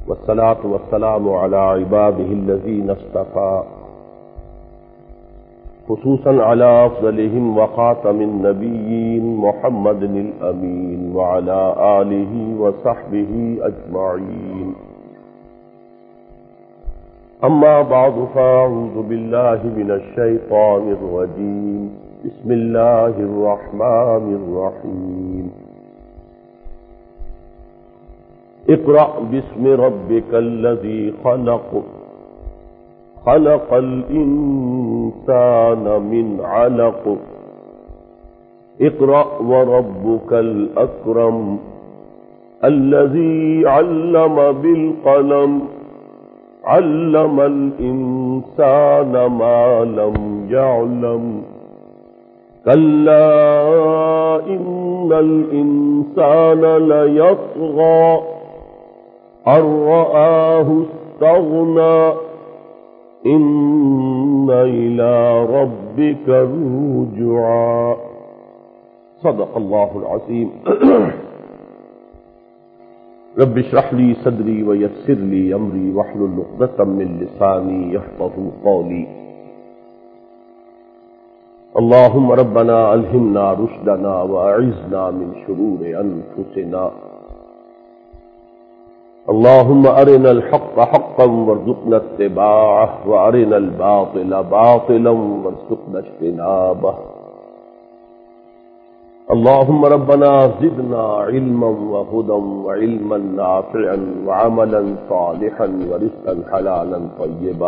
والصلاة والسلام على عباده الذين اصطفى خصوصا على أفضلهم وخاتم النبيين محمد الأمين وعلى آله وصحبه أجمعين. أما بعد فأعوذ بالله من الشيطان الرجيم. بسم الله الرحمن الرحيم. اقرأ باسم ربك الذي خلق خلق الإنسان من علق اقرأ وربك الأكرم الذي علم بالقلم علم الإنسان ما لم يعلم كلا إن الإنسان ليطغى أن رآه استغنى إن إلى ربك الرجعى. صدق الله العظيم. رب اشرح لي صدري ويسر لي أمري واحلل عقدة من لساني يفقهوا قولي. اللهم ربنا ألهمنا رشدنا وأعذنا من شرور أنفسنا. اللهم أرنا الحق حقا وارزقنا اتباعه وأرنا الباطل باطلا وارزقنا اجتنابه. اللهم ربنا زدنا علما وهدى وعلما نافعا وعملا صالحا ورزقا حلالا طيبا.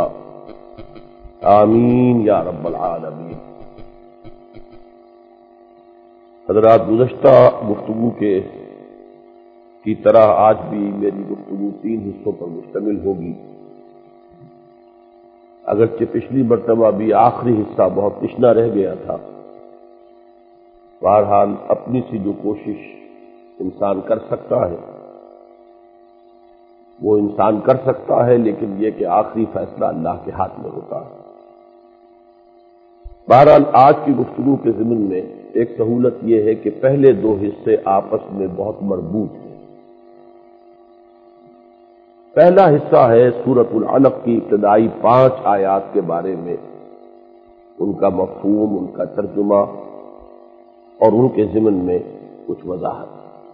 آمین یا رب العالمین. حضرات، گزشتہ گفتگو کی طرح آج بھی میری گفتگو 3 حصوں پر مشتمل ہوگی. اگرچہ پچھلی مرتبہ بھی آخری حصہ بہت تشنا رہ گیا تھا. بہرحال اپنی سی جو کوشش انسان کر سکتا ہے وہ انسان کر سکتا ہے، لیکن یہ کہ آخری فیصلہ اللہ کے ہاتھ میں ہوتا ہے. بہرحال آج کی گفتگو کے ضمن میں ایک سہولت یہ ہے کہ پہلے 2 حصے آپس میں بہت مربوط ہیں. پہلا حصہ ہے سورۃ العلق کی ابتدائی 5 آیات کے بارے میں، ان کا مفہوم، ان کا ترجمہ اور ان کے ضمن میں کچھ وضاحت.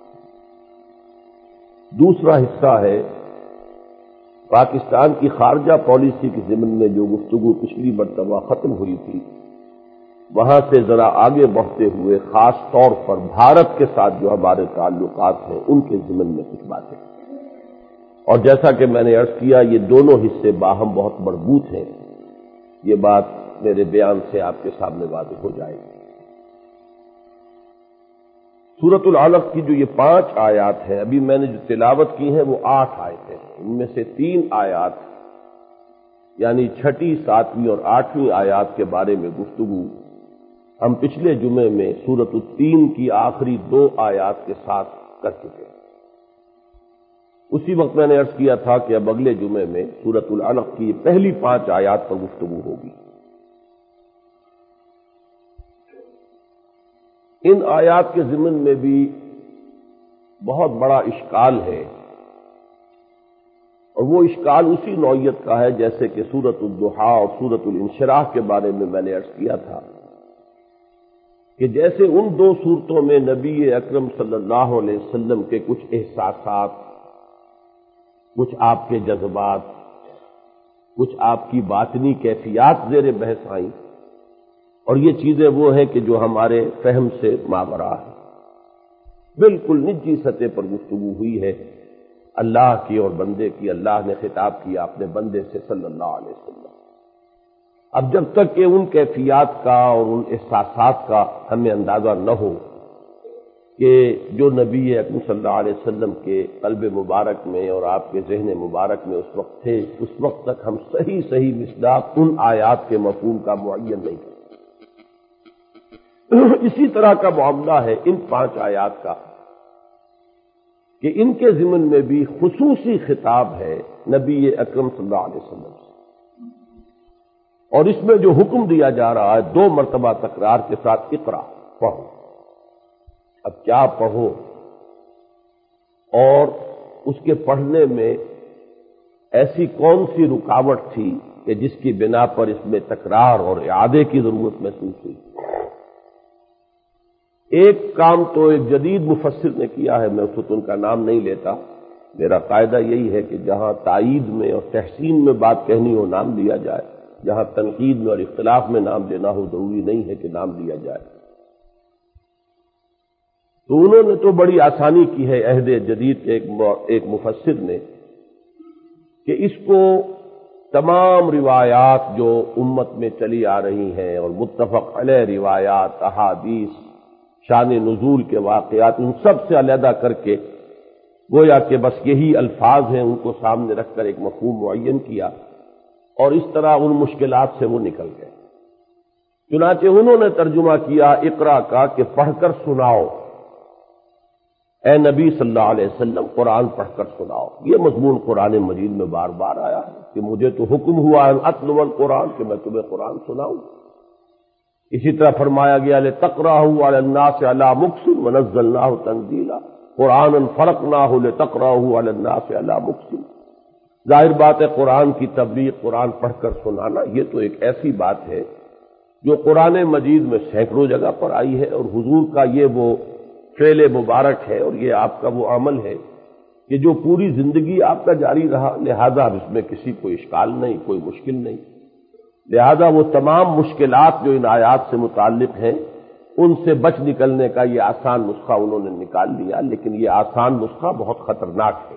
دوسرا حصہ ہے پاکستان کی خارجہ پالیسی کے ضمن میں جو گفتگو پچھلی مرتبہ ختم ہوئی تھی، وہاں سے ذرا آگے بڑھتے ہوئے خاص طور پر بھارت کے ساتھ جو ہمارے تعلقات ہیں ان کے ضمن میں کچھ باتیں. اور جیسا کہ میں نے عرض کیا، یہ دونوں حصے باہم بہت مربوط ہیں. یہ بات میرے بیان سے آپ کے سامنے واضح ہو جائے گی. سورۃ العلق کی جو یہ 5 آیات ہیں، ابھی میں نے جو تلاوت کی ہیں وہ 8 آیتیں ہیں. ان میں سے 3 آیات یعنی 6، 7 اور 8 آیات کے بارے میں گفتگو ہم پچھلے جمعے میں سورۃ التین کی آخری 2 آیات کے ساتھ کر چکے ہیں. اسی وقت میں نے عرض کیا تھا کہ اب اگلے جمعے میں سورۃ العلق کی پہلی 5 آیات پر گفتگو ہوگی. ان آیات کے ضمن میں بھی بہت بڑا اشکال ہے، اور وہ اشکال اسی نوعیت کا ہے جیسے کہ سورۃ الضحیٰ اور سورۃ الانشراح کے بارے میں نے عرض کیا تھا کہ جیسے ان 2 صورتوں میں نبی اکرم صلی اللہ علیہ وسلم کے کچھ احساسات، کچھ آپ کے جذبات، کچھ آپ کی باطنی کیفیات زیر بحث آئیں، اور یہ چیزیں وہ ہیں کہ جو ہمارے فہم سے ماورا ہے. بالکل نجی سطح پر گفتگو ہوئی ہے اللہ کی اور بندے کی. اللہ نے خطاب کیا اپنے بندے سے صلی اللہ علیہ وسلم. اب جب تک کہ ان کیفیات کا اور ان احساسات کا ہمیں اندازہ نہ ہو کہ جو نبی اکرم صلی اللہ علیہ وسلم کے قلب مبارک میں اور آپ کے ذہن مبارک میں اس وقت تھے، اس وقت تک ہم صحیح مصداق ان آیات کے مفہوم کا معین نہیں کرتے. اسی طرح کا معاملہ ہے ان 5 آیات کا کہ ان کے ضمن میں بھی خصوصی خطاب ہے نبی اکرم صلی اللہ علیہ وسلم سے، اور اس میں جو حکم دیا جا رہا ہے 2 مرتبہ تکرار کے ساتھ اقرا، پڑھو. اب کیا پڑھو، اور اس کے پڑھنے میں ایسی کون سی رکاوٹ تھی کہ جس کی بنا پر اس میں تکرار اور اعادے کی ضرورت محسوس ہوئی؟ ایک کام تو ایک جدید مفسر نے کیا ہے، میں اس وقت ان کا نام نہیں لیتا، میرا قاعدہ یہی ہے کہ جہاں تائید میں اور تحسین میں بات کہنی ہو نام لیا جائے، جہاں تنقید میں اور اختلاف میں نام لینا ہو ضروری نہیں ہے کہ نام لیا جائے۔ تو انہوں نے تو بڑی آسانی کی ہے عہد جدید کے ایک مفسر نے کہ اس کو تمام روایات جو امت میں چلی آ رہی ہیں اور متفق علیہ روایات، احادیث، شان نزول کے واقعات، ان سب سے علیحدہ کر کے گویا کہ بس یہی الفاظ ہیں ان کو سامنے رکھ کر ایک مفہوم معین کیا، اور اس طرح ان مشکلات سے وہ نکل گئے۔ چنانچہ انہوں نے ترجمہ کیا اقرا کا کہ پڑھ کر سناؤ، اے نبی صلی اللہ علیہ وسلم قرآن پڑھ کر سناؤ۔ یہ مضمون قرآن مجید میں بار بار آیا ہے کہ مجھے تو حکم ہوا ان اتلو القرآن کہ میں تمہیں قرآن سناؤں۔ اسی طرح فرمایا گیا لتقرأہ علی الناس علی مکث ونزلناہ تنزیلا، قرآنا فرقناہ لتقرأہ علی الناس علی مکث۔ ظاہر بات ہے قرآن کی تبلیغ، قرآن پڑھ کر سنانا، یہ تو ایک ایسی بات ہے جو قرآن مجید میں سینکڑوں جگہ پر آئی ہے، اور حضور کا یہ وہ فعل مبارک ہے اور یہ آپ کا وہ عمل ہے کہ جو پوری زندگی آپ کا جاری رہا، لہذا اب اس میں کسی کو اشکال نہیں، کوئی مشکل نہیں۔ لہذا وہ تمام مشکلات جو ان آیات سے متعلق ہیں ان سے بچ نکلنے کا یہ آسان نسخہ انہوں نے نکال لیا، لیکن یہ آسان نسخہ بہت خطرناک ہے،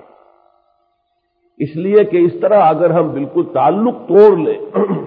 اس لیے کہ اس طرح اگر ہم بالکل تعلق توڑ لیں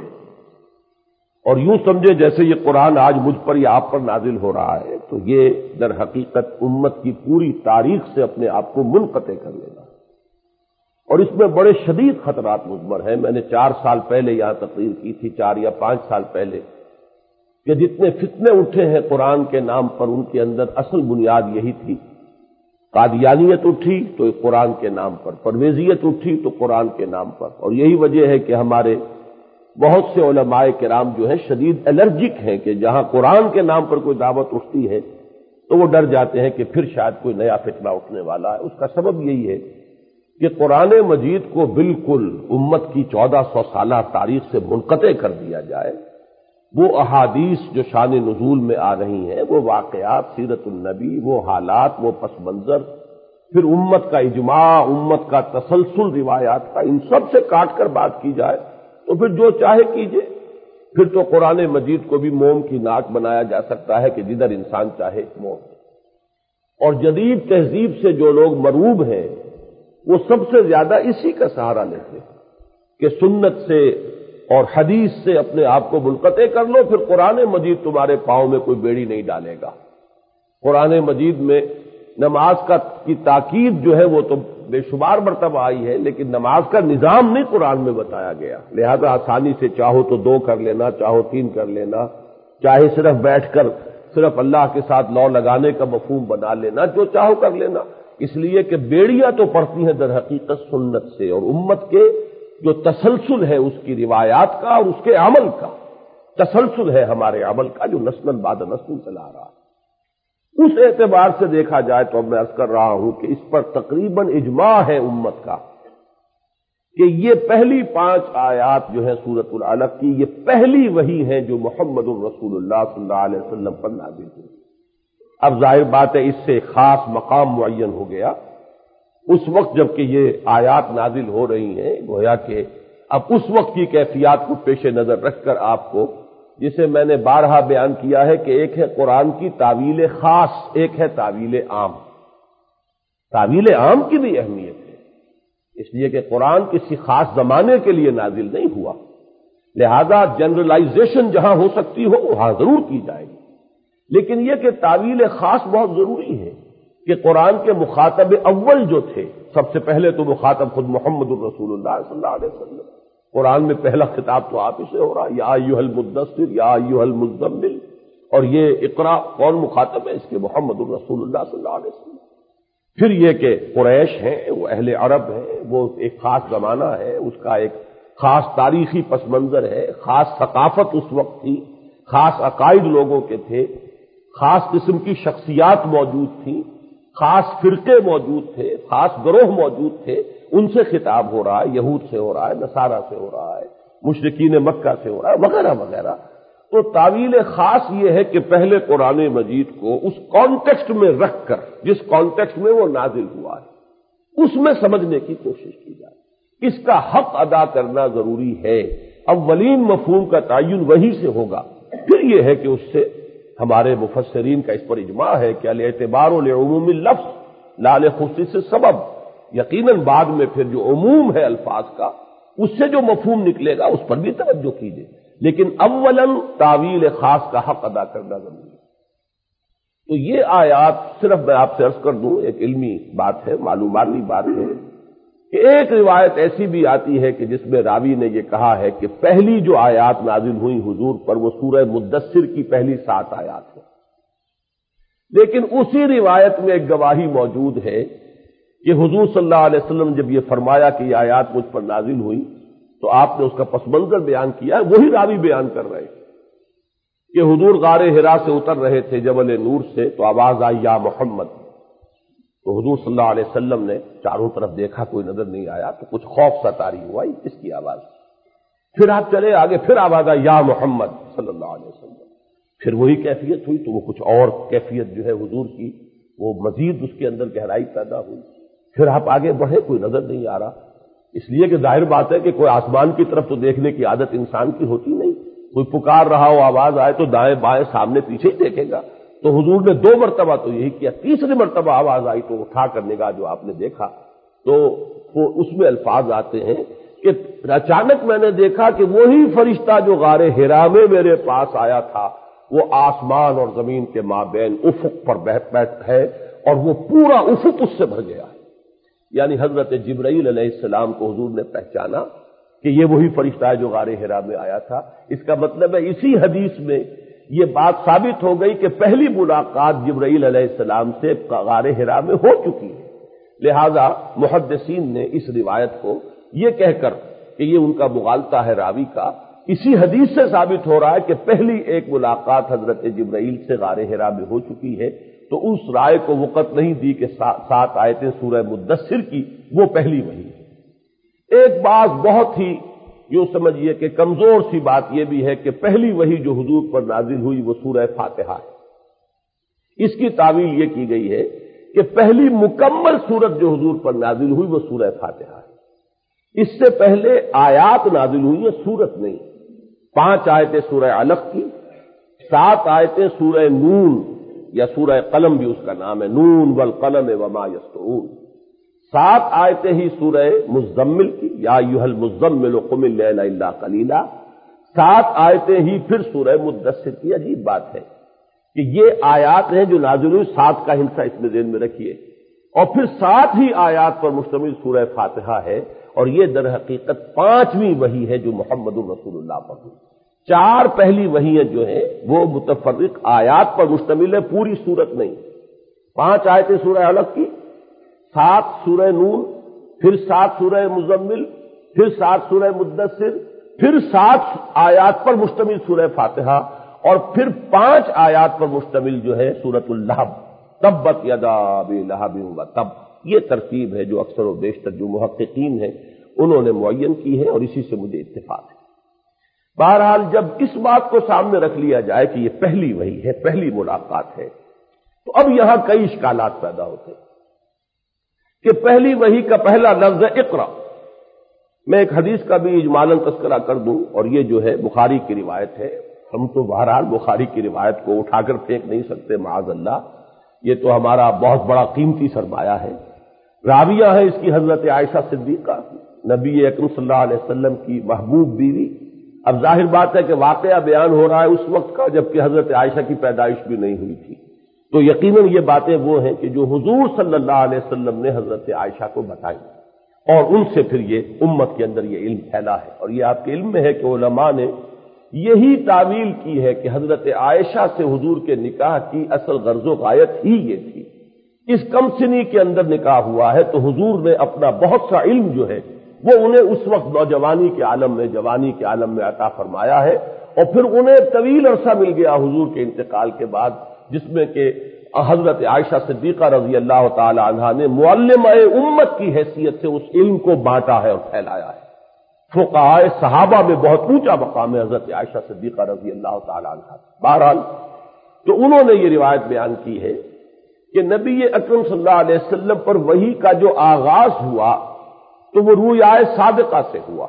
اور یوں سمجھے جیسے یہ قرآن آج مجھ پر یا آپ پر نازل ہو رہا ہے، تو یہ در حقیقت امت کی پوری تاریخ سے اپنے آپ کو منقطع کر لینا، اور اس میں بڑے شدید خطرات مضمر ہیں۔ میں نے 4 سال پہلے یہاں تقریر کی تھی، 4 یا 5 سال پہلے، کہ جتنے فتنے اٹھے ہیں قرآن کے نام پر ان کے اندر اصل بنیاد یہی تھی۔ قادیانیت اٹھی تو قرآن کے نام پر، پرویزیت اٹھی تو قرآن کے نام پر، اور یہی وجہ ہے کہ ہمارے بہت سے علماء کرام جو ہیں شدید الرجک ہیں کہ جہاں قرآن کے نام پر کوئی دعوت اٹھتی ہے تو وہ ڈر جاتے ہیں کہ پھر شاید کوئی نیا فتنہ اٹھنے والا ہے۔ اس کا سبب یہی ہے کہ قرآن مجید کو بالکل امت کی 1400 سالہ تاریخ سے منقطع کر دیا جائے۔ وہ احادیث جو شان نزول میں آ رہی ہیں، وہ واقعات، سیرت النبی، وہ حالات، وہ پس منظر، پھر امت کا اجماع، امت کا تسلسل روایات کا، ان سب سے کاٹ کر بات کی جائے تو پھر جو چاہے کیجئے۔ پھر تو قرآن مجید کو بھی موم کی ناک بنایا جا سکتا ہے کہ جدھر انسان چاہے موم۔ اور جدید تہذیب سے جو لوگ مروب ہیں وہ سب سے زیادہ اسی کا سہارا لیتے ہیں کہ سنت سے اور حدیث سے اپنے آپ کو منقطع کر لو، پھر قرآن مجید تمہارے پاؤں میں کوئی بیڑی نہیں ڈالے گا۔ قرآن مجید میں نماز کی تاکید جو ہے وہ تو بے شمار مرتبہ آئی ہے، لیکن نماز کا نظام نہیں قرآن میں بتایا گیا۔ لہذا آسانی سے چاہو تو 2 کر لینا، چاہو 3 کر لینا، چاہے صرف بیٹھ کر صرف اللہ کے ساتھ لو لگانے کا مفہوم بنا لینا، جو چاہو کر لینا، اس لیے کہ بیڑیاں تو پڑتی ہیں در حقیقت سنت سے، اور امت کے جو تسلسل ہے اس کی روایات کا اور اس کے عمل کا تسلسل ہے، ہمارے عمل کا جو نسل بعد نسل چلا رہا ہے۔ اس اعتبار سے دیکھا جائے تو اب میں عرض کر رہا ہوں کہ اس پر تقریباً اجماع ہے امت کا کہ یہ پہلی 5 آیات جو ہیں سورۃ العلق کی، یہ پہلی وحی ہیں جو محمد الرسول اللہ صلی اللہ علیہ وسلم پر نازل ہوئی۔ اب ظاہر بات ہے اس سے ایک خاص مقام معین ہو گیا اس وقت جب کہ یہ آیات نازل ہو رہی ہیں، گویا کہ اب اس وقت کی کیفیات کو پیش نظر رکھ کر آپ کو، جسے میں نے بارہا بیان کیا ہے کہ ایک ہے قرآن کی تعویل خاص، ایک ہے تعویل عام۔ تعویل عام کی بھی اہمیت ہے، اس لیے کہ قرآن کسی خاص زمانے کے لیے نازل نہیں ہوا، لہذا جنرلائزیشن جہاں ہو سکتی ہو وہاں ضرور کی جائے گی، لیکن یہ کہ تعویل خاص بہت ضروری ہے کہ قرآن کے مخاطب اول جو تھے، سب سے پہلے تو مخاطب خود محمد الرسول اللہ صلی اللہ علیہ وسلم، قرآن میں پہلا خطاب تو آپ ہی سے ہو رہا، یا ایھا المدثر یا ایھا المزمل، اور یہ اقرا کون مخاطب ہے اس کے؟ محمد الرسول اللہ صلی اللہ علیہ وسلم۔ پھر یہ کہ قریش ہیں، وہ اہل عرب ہیں، وہ ایک خاص زمانہ ہے، اس کا ایک خاص تاریخی پس منظر ہے، خاص ثقافت اس وقت تھی، خاص عقائد لوگوں کے تھے، خاص قسم کی شخصیات موجود تھیں، خاص فرقے موجود تھے، خاص گروہ موجود تھے، ان سے خطاب ہو رہا ہے، یہود سے ہو رہا ہے، نصارہ سے ہو رہا ہے، مشرکین مکہ سے ہو رہا ہے، وغیرہ وغیرہ۔ تو تعویل خاص یہ ہے کہ پہلے قرآن مجید کو اس کانٹیکسٹ میں رکھ کر، جس کانٹیکسٹ میں وہ نازل ہوا ہے، اس میں سمجھنے کی کوشش کی جائے، اس کا حق ادا کرنا ضروری ہے۔ اولین مفہوم کا تعین وہی سے ہوگا۔ پھر یہ ہے کہ اس سے ہمارے مفسرین کا اس پر اجماع ہے کہ الاعتبار لعموم اللفظ لا لخصوص السبب، یقیناً بعد میں پھر جو عموم ہے الفاظ کا، اس سے جو مفہوم نکلے گا اس پر بھی توجہ کیجیے، لیکن اولاً تعویل خاص کا حق ادا کرنا ضروری ہے۔ تو یہ آیات صرف میں آپ سے عرض کر دوں، ایک علمی بات ہے، معلوماتی بات ہے کہ ایک روایت ایسی بھی آتی ہے کہ جس میں راوی نے یہ کہا ہے کہ پہلی جو آیات نازل ہوئی حضور پر وہ سورہ مدثر کی پہلی 7 آیات ہے، لیکن اسی روایت میں ایک گواہی موجود ہے کہ حضور صلی اللہ علیہ وسلم جب یہ فرمایا کہ یہ آیات مجھ پر نازل ہوئی تو آپ نے اس کا پس منظر بیان کیا، وہی راوی بیان کر رہے ہیں کہ حضور غار حرا سے اتر رہے تھے جبل نور سے، تو آواز آئی یا محمد، تو حضور صلی اللہ علیہ وسلم نے چاروں طرف دیکھا، کوئی نظر نہیں آیا، تو کچھ خوف سا طاری ہوا، اس کی آواز۔ پھر آپ چلے آگے، پھر آواز آئی یا محمد صلی اللہ علیہ وسلم، پھر وہی کیفیت ہوئی، تو وہ کچھ اور کیفیت جو ہے حضور کی، وہ مزید اس کے اندر گہرائی پیدا ہوئی۔ پھر آپ آگے بڑھے، کوئی نظر نہیں آ رہا، اس لیے کہ ظاہر بات ہے کہ کوئی آسمان کی طرف تو دیکھنے کی عادت انسان کی ہوتی نہیں، کوئی پکار رہا ہو، آواز آئے تو دائیں بائیں سامنے پیچھے ہی دیکھے گا۔ تو حضور نے 2 مرتبہ تو یہی کیا، تیسری مرتبہ آواز آئی تو اٹھا کر نگاہ جو آپ نے دیکھا تو وہ اس میں الفاظ آتے ہیں کہ اچانک میں نے دیکھا کہ وہی فرشتہ جو غار حرا میں میرے پاس آیا تھا وہ آسمان اور زمین کے مابین افق پر بیٹھ ہے، اور وہ پورا افق اس سے بھر گیا ہے۔ یعنی حضرت جبرائیل علیہ السلام کو حضور نے پہچانا کہ یہ وہی فرشتہ ہے جو غار حرا میں آیا تھا۔ اس کا مطلب ہے اسی حدیث میں یہ بات ثابت ہو گئی کہ پہلی ملاقات جبرائیل علیہ السلام سے غار حرا میں ہو چکی ہے، لہذا محدثین نے اس روایت کو یہ کہہ کر کہ یہ ان کا مغالطہ ہے راوی کا، اسی حدیث سے ثابت ہو رہا ہے کہ پہلی ایک ملاقات حضرت جبرائیل سے غار حرا میں ہو چکی ہے، تو اس رائے کو وقت نہیں دی کہ 7 آیتیں سورہ مدثر کی وہ پہلی وحی ہے۔ ایک بات بہت ہی یوں سمجھیے کہ کمزور سی بات یہ بھی ہے کہ پہلی وحی جو حضور پر نازل ہوئی وہ سورہ فاتحہ ہے۔ اس کی تعویل یہ کی گئی ہے کہ پہلی مکمل سورت جو حضور پر نازل ہوئی وہ سورہ فاتحہ ہے، اس سے پہلے آیات نازل ہوئی ہیں، سورت نہیں۔ 5 آیتیں سورہ علق کی، 7 آیتیں سورہ نون یا سورہ قلم بھی اس کا نام ہے، نون والقلم وما یسطرون، 7 آیتیں ہی سورہ مزمل کی، یا ایھا المزمل قم اللیل الا قلیلا، 7 آیتیں ہی پھر سورہ مدثر کی۔ عجیب بات ہے کہ یہ آیات ہیں جو نازل ہوئی، 7 کا حصہ اس میں ذہن میں رکھیے، اور پھر 7 ہی آیات پر مشتمل سورہ فاتحہ ہے، اور یہ در حقیقت 5ویں وحی ہے جو محمد الرسول اللہ پر ہوئی۔ 4 پہلی وحیاں جو ہیں وہ متفرق آیات پر مشتمل ہے، پوری سورت نہیں۔ 5 آیتیں سورہ علق کی، 7 سورہ نون، پھر 7 سورہ مزمل، پھر 7 سورہ مدثر، پھر 7 آیات پر مشتمل سورہ فاتحہ، اور پھر 5 آیات پر مشتمل جو ہے سورۃ اللہب، تبت یدا ابی لہب وتب۔ یہ ترتیب ہے جو اکثر و بیشتر جو محققین ہیں انہوں نے معین کی ہے، اور اسی سے مجھے اتفاق ہے۔ بہرحال جب اس بات کو سامنے رکھ لیا جائے کہ یہ پہلی وحی ہے، پہلی ملاقات ہے، تو اب یہاں کئی اشکالات پیدا ہوتے ہیں کہ پہلی وحی کا پہلا لفظ ہے اقرا۔ میں ایک حدیث کا بھی اجمالاً تذکرہ کر دوں، اور یہ جو ہے بخاری کی روایت ہے۔ ہم تو بہرحال بخاری کی روایت کو اٹھا کر پھینک نہیں سکتے، معاذ اللہ، یہ تو ہمارا بہت بڑا قیمتی سرمایہ ہے۔ راویہ ہے اس کی حضرت عائشہ صدیقہ، نبی اکرم صلی اللہ علیہ وسلم کی محبوب بیوی۔ اب ظاہر بات ہے کہ واقعہ بیان ہو رہا ہے اس وقت کا جبکہ حضرت عائشہ کی پیدائش بھی نہیں ہوئی تھی، تو یقیناً یہ باتیں وہ ہیں کہ جو حضور صلی اللہ علیہ وسلم نے حضرت عائشہ کو بتائی، اور ان سے پھر یہ امت کے اندر یہ علم پھیلا ہے۔ اور یہ آپ کے علم میں ہے کہ علماء نے یہی تعویل کی ہے کہ حضرت عائشہ سے حضور کے نکاح کی اصل غرض و غایت ہی یہ تھی۔ اس کم سنی کے اندر نکاح ہوا ہے تو حضور نے اپنا بہت سا علم جو ہے وہ انہیں اس وقت نوجوانی کے عالم میں، جوانی کے عالم میں عطا فرمایا ہے، اور پھر انہیں طویل عرصہ مل گیا حضور کے انتقال کے بعد، جس میں کہ حضرت عائشہ صدیقہ رضی اللہ تعالی عنہا نے معلمہ امت کی حیثیت سے اس علم کو بانٹا ہے اور پھیلایا ہے۔ فقہاء صحابہ میں بہت اونچا مقام ہے حضرت عائشہ صدیقہ رضی اللہ تعالی عنہا۔ بہرحال تو انہوں نے یہ روایت بیان کی ہے کہ نبی اکرم صلی اللہ علیہ وسلم پر وحی کا جو آغاز ہوا تو وہ رؤیا صادقہ سے ہوا،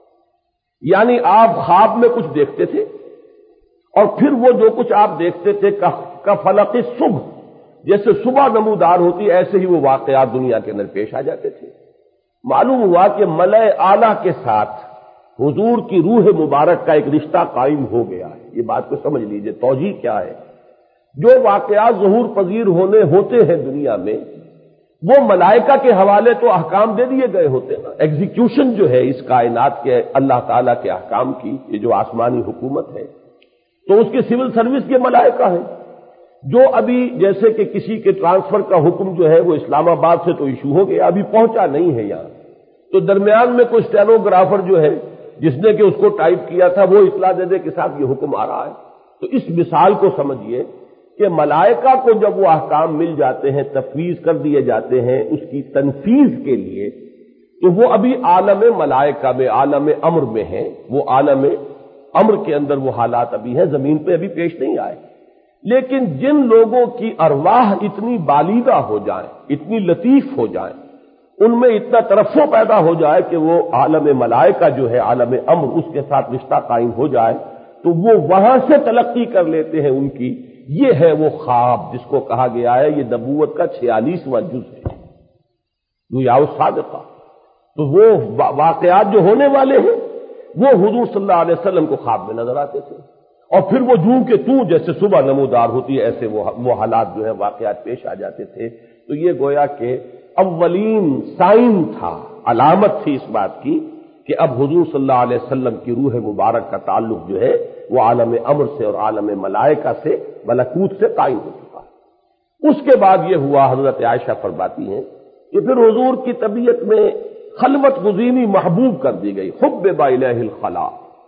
یعنی آپ خواب میں کچھ دیکھتے تھے اور پھر وہ جو کچھ آپ دیکھتے تھے کا فلق صبح، جیسے صبح نمودار ہوتی ایسے ہی وہ واقعات دنیا کے اندر پیش آ جاتے تھے۔ معلوم ہوا کہ ملأ اعلیٰ کے ساتھ حضور کی روح مبارک کا ایک رشتہ قائم ہو گیا ہے۔ یہ بات کو سمجھ لیجئے، توجیہ کیا ہے؟ جو واقعات ظہور پذیر ہوتے ہیں دنیا میں، وہ ملائکہ کے حوالے تو احکام دے دیے گئے ہوتے ہیں۔ ایگزیکیوشن جو ہے اس کائنات کے اللہ تعالیٰ کے احکام کی، یہ جو آسمانی حکومت ہے، تو اس کی سول سروس یہ ملائکہ ہے۔ جو ابھی جیسے کہ کسی کے ٹرانسفر کا حکم جو ہے وہ اسلام آباد سے تو ایشو ہو گیا، ابھی پہنچا نہیں ہے یہاں، تو درمیان میں کوئی اسٹینوگرافر جو ہے جس نے کہ اس کو ٹائپ کیا تھا وہ اطلاع دے دے کہ صاحب یہ حکم آ رہا ہے۔ تو اس مثال کو سمجھیے کہ ملائکہ کو جب وہ احکام مل جاتے ہیں، تفویض کر دیے جاتے ہیں اس کی تنفیذ کے لیے، تو وہ ابھی عالم ملائکہ میں، عالم امر میں ہیں۔ وہ عالم امر کے اندر وہ حالات ابھی ہیں، زمین پہ ابھی پیش نہیں آئے۔ لیکن جن لوگوں کی ارواح اتنی بالیدہ ہو جائیں، اتنی لطیف ہو جائیں، ان میں اتنا ترفع پیدا ہو جائے کہ وہ عالم ملائکہ جو ہے، عالم امر، اس کے ساتھ رشتہ قائم ہو جائے، تو وہ وہاں سے تلقی کر لیتے ہیں ان کی۔ یہ ہے وہ خواب جس کو کہا گیا ہے، یہ نبوت کا 46واں جز ہے، رؤیا صادقہ۔ تو وہ واقعات جو ہونے والے ہیں وہ حضور صلی اللہ علیہ وسلم کو خواب میں نظر آتے تھے، اور پھر وہ جوں کہ توں جیسے صبح نمودار ہوتی ہے ایسے وہ حالات جو ہے واقعات پیش آ جاتے تھے۔ تو یہ گویا کہ اولین سائن تھا، علامت تھی اس بات کی کہ اب حضور صلی اللہ علیہ وسلم کی روح مبارک کا تعلق جو ہے وہ عالم امر سے اور عالم ملائکہ سے، ملکوت سے قائم ہو چکا ہے۔ اس کے بعد یہ ہوا، حضرت عائشہ فرماتی ہیں کہ پھر حضور کی طبیعت میں خلوت گزینی محبوب کر دی گئی، حبب الیہ الخلاء۔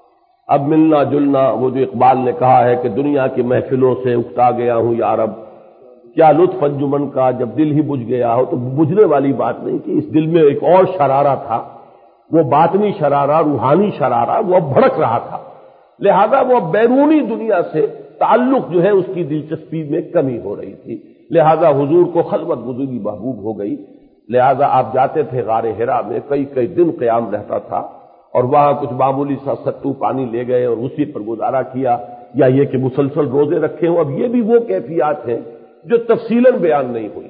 اب ملنا جلنا، وہ جو اقبال نے کہا ہے کہ دنیا کی محفلوں سے اکتا گیا ہوں یا رب، کیا لطف انجمن کا جب دل ہی بجھ گیا ہو۔ تو بجھنے والی بات نہیں کہ اس دل میں ایک اور شرارہ تھا، وہ باطنی شرارہ، روحانی شرارہ، وہ اب بھڑک رہا تھا، لہذا وہ بیرونی دنیا سے تعلق جو ہے اس کی دلچسپی میں کمی ہو رہی تھی، لہذا حضور کو خلوت گزینی محبوب ہو گئی۔ لہذا آپ جاتے تھے غار حرا میں، کئی دن قیام رہتا تھا، اور وہاں کچھ معمولی سا ستو پانی لے گئے اور اسی پر گزارا کیا، یا یہ کہ مسلسل روزے رکھے ہوں۔ اب یہ بھی وہ کیفیات ہیں جو تفصیلاً بیان نہیں ہوئی۔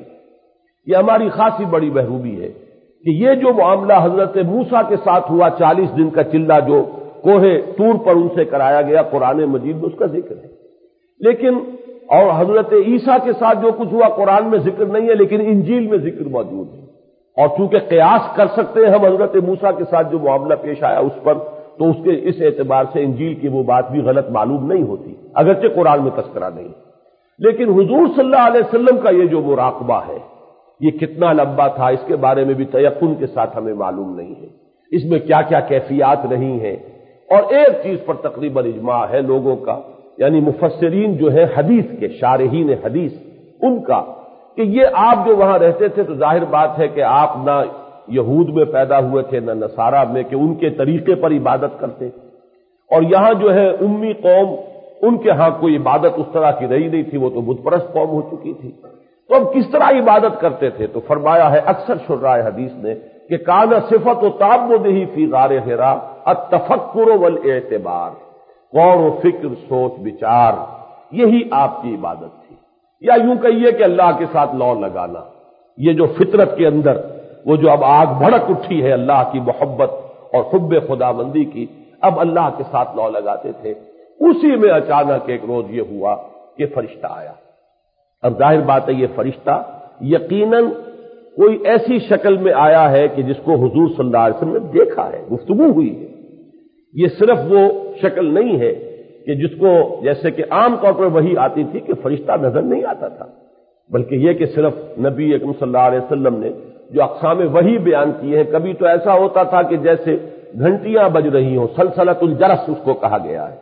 یہ ہماری خاصی بڑی محروبی ہے کہ یہ جو معاملہ حضرت موسیٰ کے ساتھ ہوا، 40 دن کا چلہ جو کوہ طور پر ان سے کرایا گیا، قرآن مجید میں اس کا ذکر ہے، لیکن اور حضرت عیسیٰ کے ساتھ جو کچھ ہوا قرآن میں ذکر نہیں ہے، لیکن انجیل میں ذکر موجود ہے۔ اور چونکہ قیاس کر سکتے ہیں ہم حضرت موسیٰ کے ساتھ جو معاملہ پیش آیا اس پر، تو اس کے اس اعتبار سے انجیل کی وہ بات بھی غلط معلوم نہیں ہوتی، اگرچہ قرآن میں تذکرہ نہیں۔ لیکن حضور صلی اللہ علیہ وسلم کا یہ جو مراقبہ ہے یہ کتنا لمبا تھا، اس کے بارے میں بھی تیقن کے ساتھ ہمیں معلوم نہیں ہے، اس میں کیا کیا کیفیات رہی ہیں۔ اور ایک چیز پر تقریباً اجماع ہے لوگوں کا، یعنی مفسرین جو ہے حدیث کے، شارحین حدیث، ان کا، کہ یہ آپ جو وہاں رہتے تھے تو ظاہر بات ہے کہ آپ نہ یہود میں پیدا ہوئے تھے نہ نصارہ میں کہ ان کے طریقے پر عبادت کرتے، اور یہاں جو ہے امی قوم، ان کے ہاں کوئی عبادت اس طرح کی رہی نہیں تھی، وہ تو بت پرست قوم ہو چکی تھی، تو اب کس طرح عبادت کرتے تھے؟ تو فرمایا ہے اکثر شرائع حدیث نے کہ کان صفت و تعبدہ فی غار حرا التفکر والاعتبار، غور و فکر، سوچ بچار، یہی آپ کی عبادت تھی، یا یوں کہیے کہ اللہ کے ساتھ لو لگانا۔ یہ جو فطرت کے اندر وہ جو اب آگ بھڑک اٹھی ہے اللہ کی محبت اور حب خداوندی کی، اب اللہ کے ساتھ لو لگاتے تھے۔ اسی میں اچانک ایک روز یہ ہوا کہ فرشتہ آیا۔ اب ظاہر بات ہے یہ فرشتہ یقیناً کوئی ایسی شکل میں آیا ہے کہ جس کو حضور صلی اللہ علیہ وسلم نے دیکھا ہے، گفتگو ہوئی ہے۔ یہ صرف وہ شکل نہیں ہے کہ جس کو جیسے کہ عام طور پر وحی آتی تھی کہ فرشتہ نظر نہیں آتا تھا، بلکہ یہ کہ صرف نبی اکرم صلی اللہ علیہ وسلم نے جو اقسام وحی بیان کیے ہیں، کبھی تو ایسا ہوتا تھا کہ جیسے گھنٹیاں بج رہی ہوں، سلسلۃ الجرس اس کو کہا گیا ہے،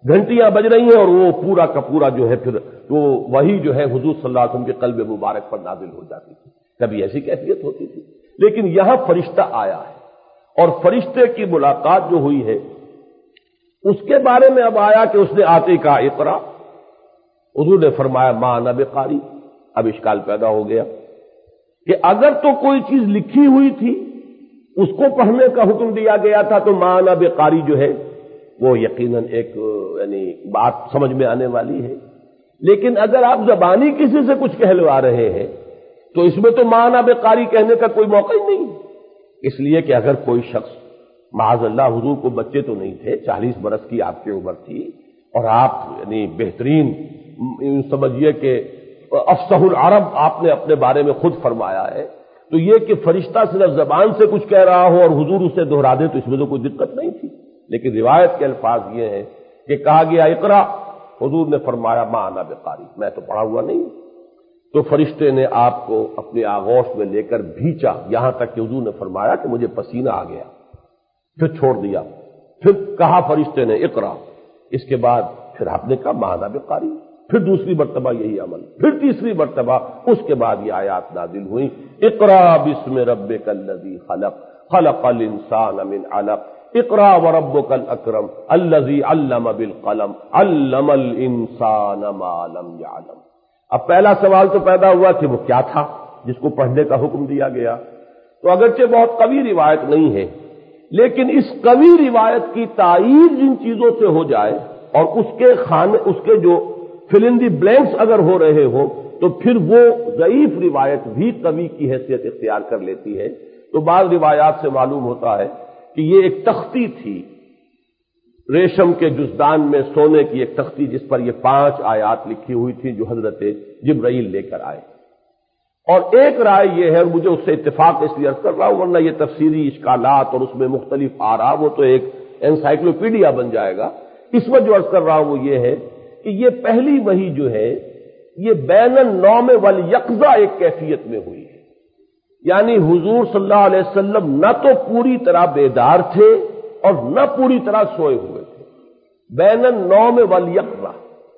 گھنٹیاں بج رہی ہیں اور وہ پورا کا پورا جو ہے پھر وہ وہی جو ہے حضور صلی اللہ علیہ وسلم کے قلب مبارک پر نازل ہو جاتی تھی. کبھی ایسی کیفیت ہوتی تھی. لیکن یہاں فرشتہ آیا ہے اور فرشتے کی ملاقات جو ہوئی ہے اس کے بارے میں اب آیا کہ اس نے آتے کا اقرا. حضور نے فرمایا ما انا بقاری. اب اشکال پیدا ہو گیا کہ اگر تو کوئی چیز لکھی ہوئی تھی اس کو پڑھنے کا حکم دیا گیا تھا تو ما انا بقاری جو ہے وہ یقیناً ایک یعنی بات سمجھ میں آنے والی ہے. لیکن اگر آپ زبانی کسی سے کچھ کہلوا رہے ہیں تو اس میں تو ما انا بقاری کہنے کا کوئی موقع ہی نہیں. اس لیے کہ اگر کوئی شخص معاذ اللہ حضور کو بچے تو نہیں تھے, 40 برس کی آپ کی عمر تھی اور آپ یعنی بہترین سمجھیے کہ افصح العرب آپ نے اپنے بارے میں خود فرمایا ہے, تو یہ کہ فرشتہ صرف زبان سے کچھ کہہ رہا ہو اور حضور اسے دہرا دے تو اس میں تو کوئی دقت نہیں تھی. لیکن روایت کے الفاظ یہ ہیں کہ کہا گیا اقرا, حضور نے فرمایا ما انا بقاری, میں تو پڑھا ہوا نہیں. تو فرشتے نے آپ کو اپنے آغوش میں لے کر بھیچا یہاں تک کہ حضور نے فرمایا کہ مجھے پسینہ آ گیا, پھر چھوڑ دیا. پھر کہا فرشتے نے اقرا, اس کے بعد پھر آپ نے کہا ما انا بقاری, پھر دوسری مرتبہ یہی عمل, پھر تیسری مرتبہ, اس کے بعد یہ آیات نازل ہوئی اقرا بسم ربک الذی خلق خلق الانسان من علق اقرا وربک الاکرم الذی علم بالقلم علم الانسان ما لم یعلم. اب پہلا سوال تو پیدا ہوا کہ وہ کیا تھا جس کو پڑھنے کا حکم دیا گیا. تو اگرچہ بہت قوی روایت نہیں ہے لیکن اس قوی روایت کی تائید جن چیزوں سے ہو جائے اور اس کے جو فل ان دی بلینکس اگر ہو رہے ہو تو پھر وہ ضعیف روایت بھی قوی کی حیثیت اختیار کر لیتی ہے. تو بعض روایات سے معلوم ہوتا ہے کہ یہ ایک تختی تھی, ریشم کے جزدان میں سونے کی ایک تختی جس پر یہ 5 آیات لکھی ہوئی تھی جو حضرت جبرائیل لے کر آئے. اور ایک رائے یہ ہے, اور مجھے اس سے اتفاق اس لیے عرض کر رہا ہوں ورنہ یہ تفسیری اشکالات اور اس میں مختلف آراء وہ تو ایک انسائکلوپیڈیا بن جائے گا. اس وقت جو عرض کر رہا ہوں وہ یہ ہے کہ یہ پہلی وحی جو ہے یہ بین النوم والیقظہ ایک کیفیت میں ہوئی ہے. یعنی حضور صلی اللہ علیہ وسلم نہ تو پوری طرح بیدار تھے اور نہ پوری طرح سوئے ہوئے تھے. بین النوم والیقظہ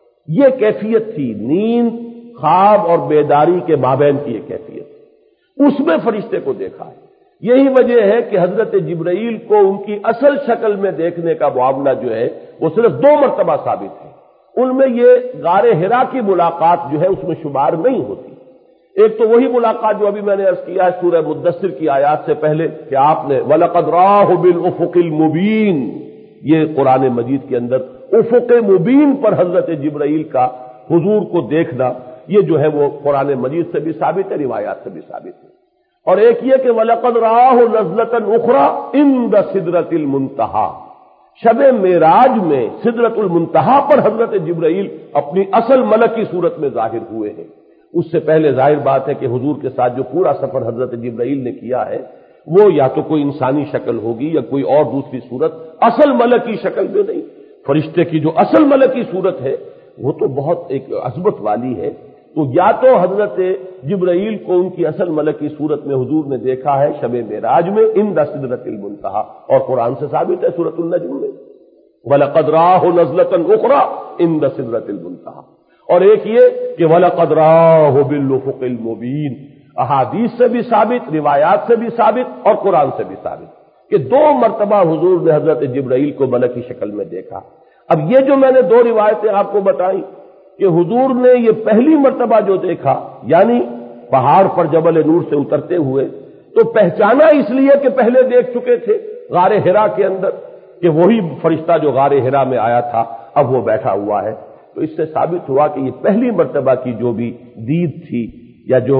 یہ کیفیت تھی, نیند, خواب اور بیداری کے مابین کی یہ کیفیت. اس میں فرشتے کو دیکھا ہے. یہی وجہ ہے کہ حضرت جبرائیل کو ان کی اصل شکل میں دیکھنے کا معاملہ جو ہے وہ صرف 2 مرتبہ ثابت ہے. ان میں یہ غار حرا کی ملاقات جو ہے اس میں شمار نہیں ہوتی. ایک تو وہی ملاقات جو ابھی میں نے عرض کیا ہے سورہ مدثر کی آیات سے پہلے کہ آپ نے وَلَقَدْ رَآهُ بِالْأُفُقِ الْمُبِينِ, یہ قرآن مجید کے اندر افق مبین پر حضرت جبرائیل کا حضور کو دیکھنا یہ جو ہے وہ قرآن مجید سے بھی ثابت ہے, روایات سے بھی ثابت ہے. اور ایک یہ کہ وَلَقَدْ رَآهُ نَزْلَةً أُخْرَىٰ عِندَ سِدْرَةِ الْمُنتَهَىٰ, شب معراج میں سدرۃ المنتہا پر حضرت جبرائیل اپنی اصل ملکی صورت میں ظاہر ہوئے ہیں. اس سے پہلے ظاہر بات ہے کہ حضور کے ساتھ جو پورا سفر حضرت جبرائیل نے کیا ہے وہ یا تو کوئی انسانی شکل ہوگی یا کوئی اور دوسری صورت, اصل ملکی شکل میں نہیں. فرشتے کی جو اصل ملکی صورت ہے وہ تو بہت ایک عظمت والی ہے. تو یا تو حضرت جبرائیل کو ان کی اصل ملکی صورت میں حضور نے دیکھا ہے شب معراج میں عند سدرۃ المنتہا, اور قرآن سے ثابت ہے سورۃ النجم میں وَلَقَدْ رَآهُ نَزْلَةً أُخْرَىٰ عِندَ سِدْرَةِ الْمُنتَهَىٰ. اور ایک یہ کہ وَلَقَدْ رَآهُ بِالْأُفُقِ الْمُبِينِ, احادیث سے بھی ثابت, روایات سے بھی ثابت اور قرآن سے بھی ثابت کہ 2 مرتبہ حضور نے حضرت جبرائیل کو ملکی شکل میں دیکھا. اب یہ جو میں نے 2 روایتیں آپ کو بتائیں کہ حضور نے یہ پہلی مرتبہ جو دیکھا یعنی پہاڑ پر جبل نور سے اترتے ہوئے, تو پہچانا اس لیے کہ پہلے دیکھ چکے تھے غار حرا کے اندر کہ وہی فرشتہ جو غار حرا میں آیا تھا اب وہ بیٹھا ہوا ہے. تو اس سے ثابت ہوا کہ یہ پہلی مرتبہ کی جو بھی دید تھی یا جو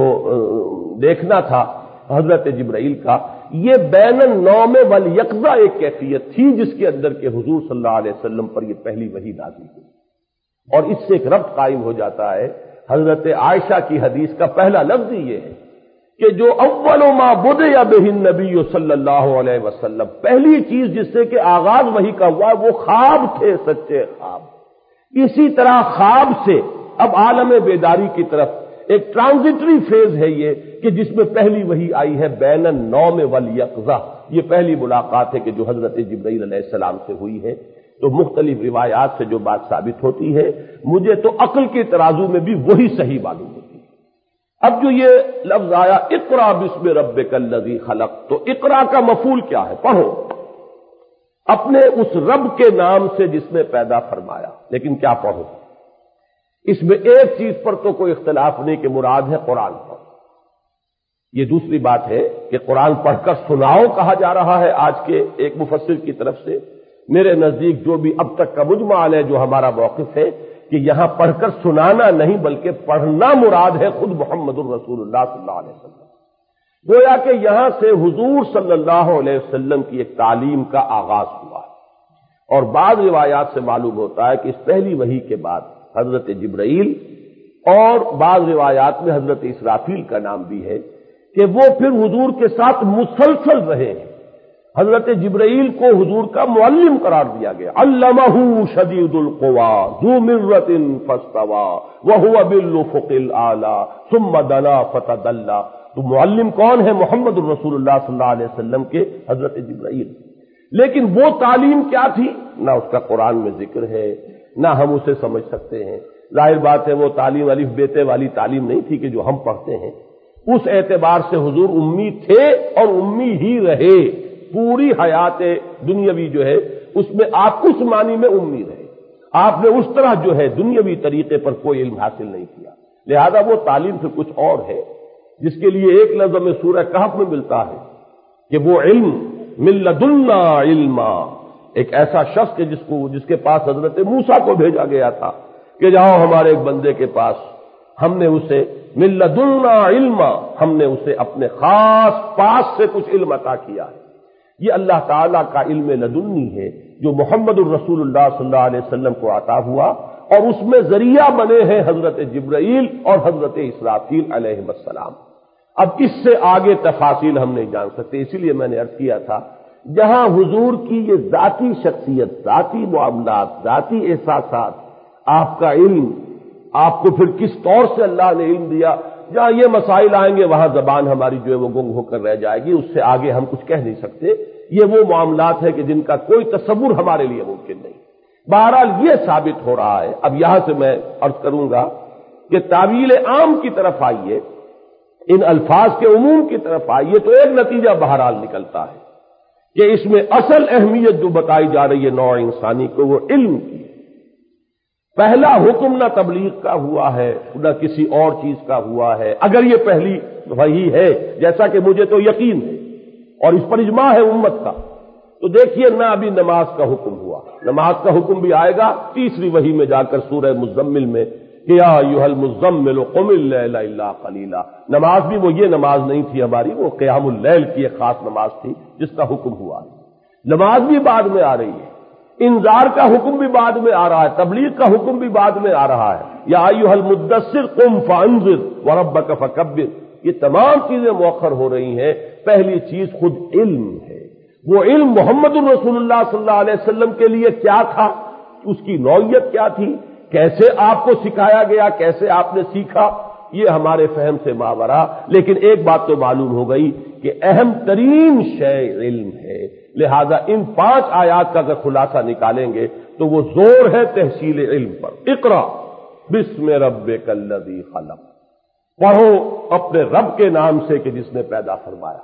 دیکھنا تھا حضرت جبرائیل کا, یہ بین النوم والیقظہ ایک کیفیت تھی جس کے اندر کے حضور صلی اللہ علیہ وسلم پر یہ پہلی وحی نازل ہوئی. اور اس سے ایک ربط قائم ہو جاتا ہے. حضرت عائشہ کی حدیث کا پہلا لفظ یہ ہے کہ جو اول ما بدأ بہ النبی صلی اللہ علیہ وسلم, پہلی چیز جس سے کہ آغاز وحی کا ہوا وہ خواب تھے, سچے خواب. اسی طرح خواب سے اب عالم بیداری کی طرف ایک ٹرانزٹری فیز ہے یہ کہ جس میں پہلی وحی آئی ہے بین النوم والیقظہ. یہ پہلی ملاقات ہے کہ جو حضرت جبرائیل علیہ السلام سے ہوئی ہے. تو مختلف روایات سے جو بات ثابت ہوتی ہے مجھے تو عقل کے ترازو میں بھی وہی صحیح معلوم ہوتی ہے۔ اب جو یہ لفظ آیا اقرا بسم ربک الذی خلق، تو اقرا کا مفعول کیا ہے؟ پڑھو اپنے اس رب کے نام سے جس نے پیدا فرمایا، لیکن کیا پڑھو؟ اس میں ایک چیز پر تو کوئی اختلاف نہیں کہ مراد ہے قرآن پر۔ یہ دوسری بات ہے کہ قرآن پڑھ کر سناؤ کہا جا رہا ہے آج کے ایک مفسر کی طرف سے۔ میرے نزدیک جو بھی اب تک کا مجمع ہے، جو ہمارا موقف ہے کہ یہاں پڑھ کر سنانا نہیں بلکہ پڑھنا مراد ہے خود محمد الرسول اللہ صلی اللہ علیہ وسلم۔ گویا کہ یہاں سے حضور صلی اللہ علیہ وسلم کی ایک تعلیم کا آغاز ہوا ہے، اور بعض روایات سے معلوم ہوتا ہے کہ اس پہلی وحی کے بعد حضرت جبرائیل اور بعض روایات میں حضرت اسرافیل کا نام بھی ہے کہ وہ پھر حضور کے ساتھ مسلسل رہے ہیں۔ حضرت جبرائیل کو حضور کا معلم قرار دیا گیا، علمہ شدید القوی ذو مرۃ فاستوی وہو بالافق الاعلی ثم دنا فتدلی۔ تو معلم کون ہے؟ محمد الرسول اللہ صلی اللہ علیہ وسلم کے حضرت جبرائیل۔ لیکن وہ تعلیم کیا تھی؟ نہ اس کا قرآن میں ذکر ہے، نہ ہم اسے سمجھ سکتے ہیں۔ ظاہر بات ہے وہ تعلیم الف بیتے والی تعلیم نہیں تھی کہ جو ہم پڑھتے ہیں۔ اس اعتبار سے حضور امی تھے اور امی ہی رہے، پوری حیات دنیاوی جو ہے اس میں آپ اس معنی میں امی رہے۔ آپ نے اس طرح جو ہے دنیاوی طریقے پر کوئی علم حاصل نہیں کیا، لہذا وہ تعلیم سے کچھ اور ہے، جس کے لیے ایک لفظ میں سورہ کہف میں ملتا ہے کہ وہ علم من لدنا علما، ایک ایسا شخص کہ جس کے پاس حضرت موسیٰ کو بھیجا گیا تھا کہ جاؤ ہمارے ایک بندے کے پاس، ہم نے اسے من لدنا علما، ہم نے اسے اپنے خاص پاس سے کچھ علم عطا کیا ہے۔ یہ اللہ تعالیٰ کا علم لدنی ہے جو محمد الرسول اللہ صلی اللہ علیہ وسلم کو عطا ہوا، اور اس میں ذریعہ بنے ہیں حضرت جبرائیل اور حضرت اسرافیل علیہ السلام۔ اب اس سے آگے تفاصیل ہم نہیں جان سکتے، اسی لیے میں نے عرض کیا تھا جہاں حضور کی یہ ذاتی شخصیت، ذاتی معاملات، ذاتی احساسات، آپ کا علم، آپ کو پھر کس طور سے اللہ نے علم دیا، جہاں یہ مسائل آئیں گے وہاں زبان ہماری جو ہے وہ گنگ ہو کر رہ جائے گی، اس سے آگے ہم کچھ کہہ نہیں سکتے۔ یہ وہ معاملات ہے کہ جن کا کوئی تصور ہمارے لیے ممکن نہیں۔ بہرحال یہ ثابت ہو رہا ہے، اب یہاں سے میں عرض کروں گا کہ تعویل عام کی طرف آئیے، ان الفاظ کے عموم کی طرف آئیے تو ایک نتیجہ بہرحال نکلتا ہے کہ اس میں اصل اہمیت جو بتائی جا رہی ہے نوع انسانی کو وہ علم کی۔ پہلا حکم نہ تبلیغ کا ہوا ہے نہ کسی اور چیز کا ہوا ہے، اگر یہ پہلی وحی ہے جیسا کہ مجھے تو یقین ہے اور اس پر اجماع ہے امت کا، تو دیکھیے نہ ابھی نماز کا حکم ہوا، نماز کا حکم بھی آئے گا تیسری وحی میں جا کر سورہ مزمل میں کہ یا ایھا المزمل قم اللیل الا قلیلا۔ نماز بھی وہ یہ نماز نہیں تھی ہماری، وہ قیام اللیل کی ایک خاص نماز تھی جس کا حکم ہوا ہے۔ نماز بھی بعد میں آ رہی ہے، انذار کا حکم بھی بعد میں آ رہا ہے، تبلیغ کا حکم بھی بعد میں آ رہا ہے، یا ایھا المدثر قم فانذر وربک فکبر۔ یہ تمام چیزیں مؤخر ہو رہی ہیں۔ پہلی چیز خود علم ہے، وہ علم محمد الرسول اللہ صلی اللہ علیہ وسلم کے لیے کیا تھا، اس کی نوعیت کیا تھی، کیسے آپ کو سکھایا گیا، کیسے آپ نے سیکھا، یہ ہمارے فہم سے ماورا۔ لیکن ایک بات تو معلوم ہو گئی کہ اہم ترین شے علم ہے، لہذا ان 5 آیات کا اگر خلاصہ نکالیں گے تو وہ زور ہے تحصیل علم پر۔ اقرا بسم ربک الذی خلق، پڑھو اپنے رب کے نام سے کہ جس نے پیدا فرمایا۔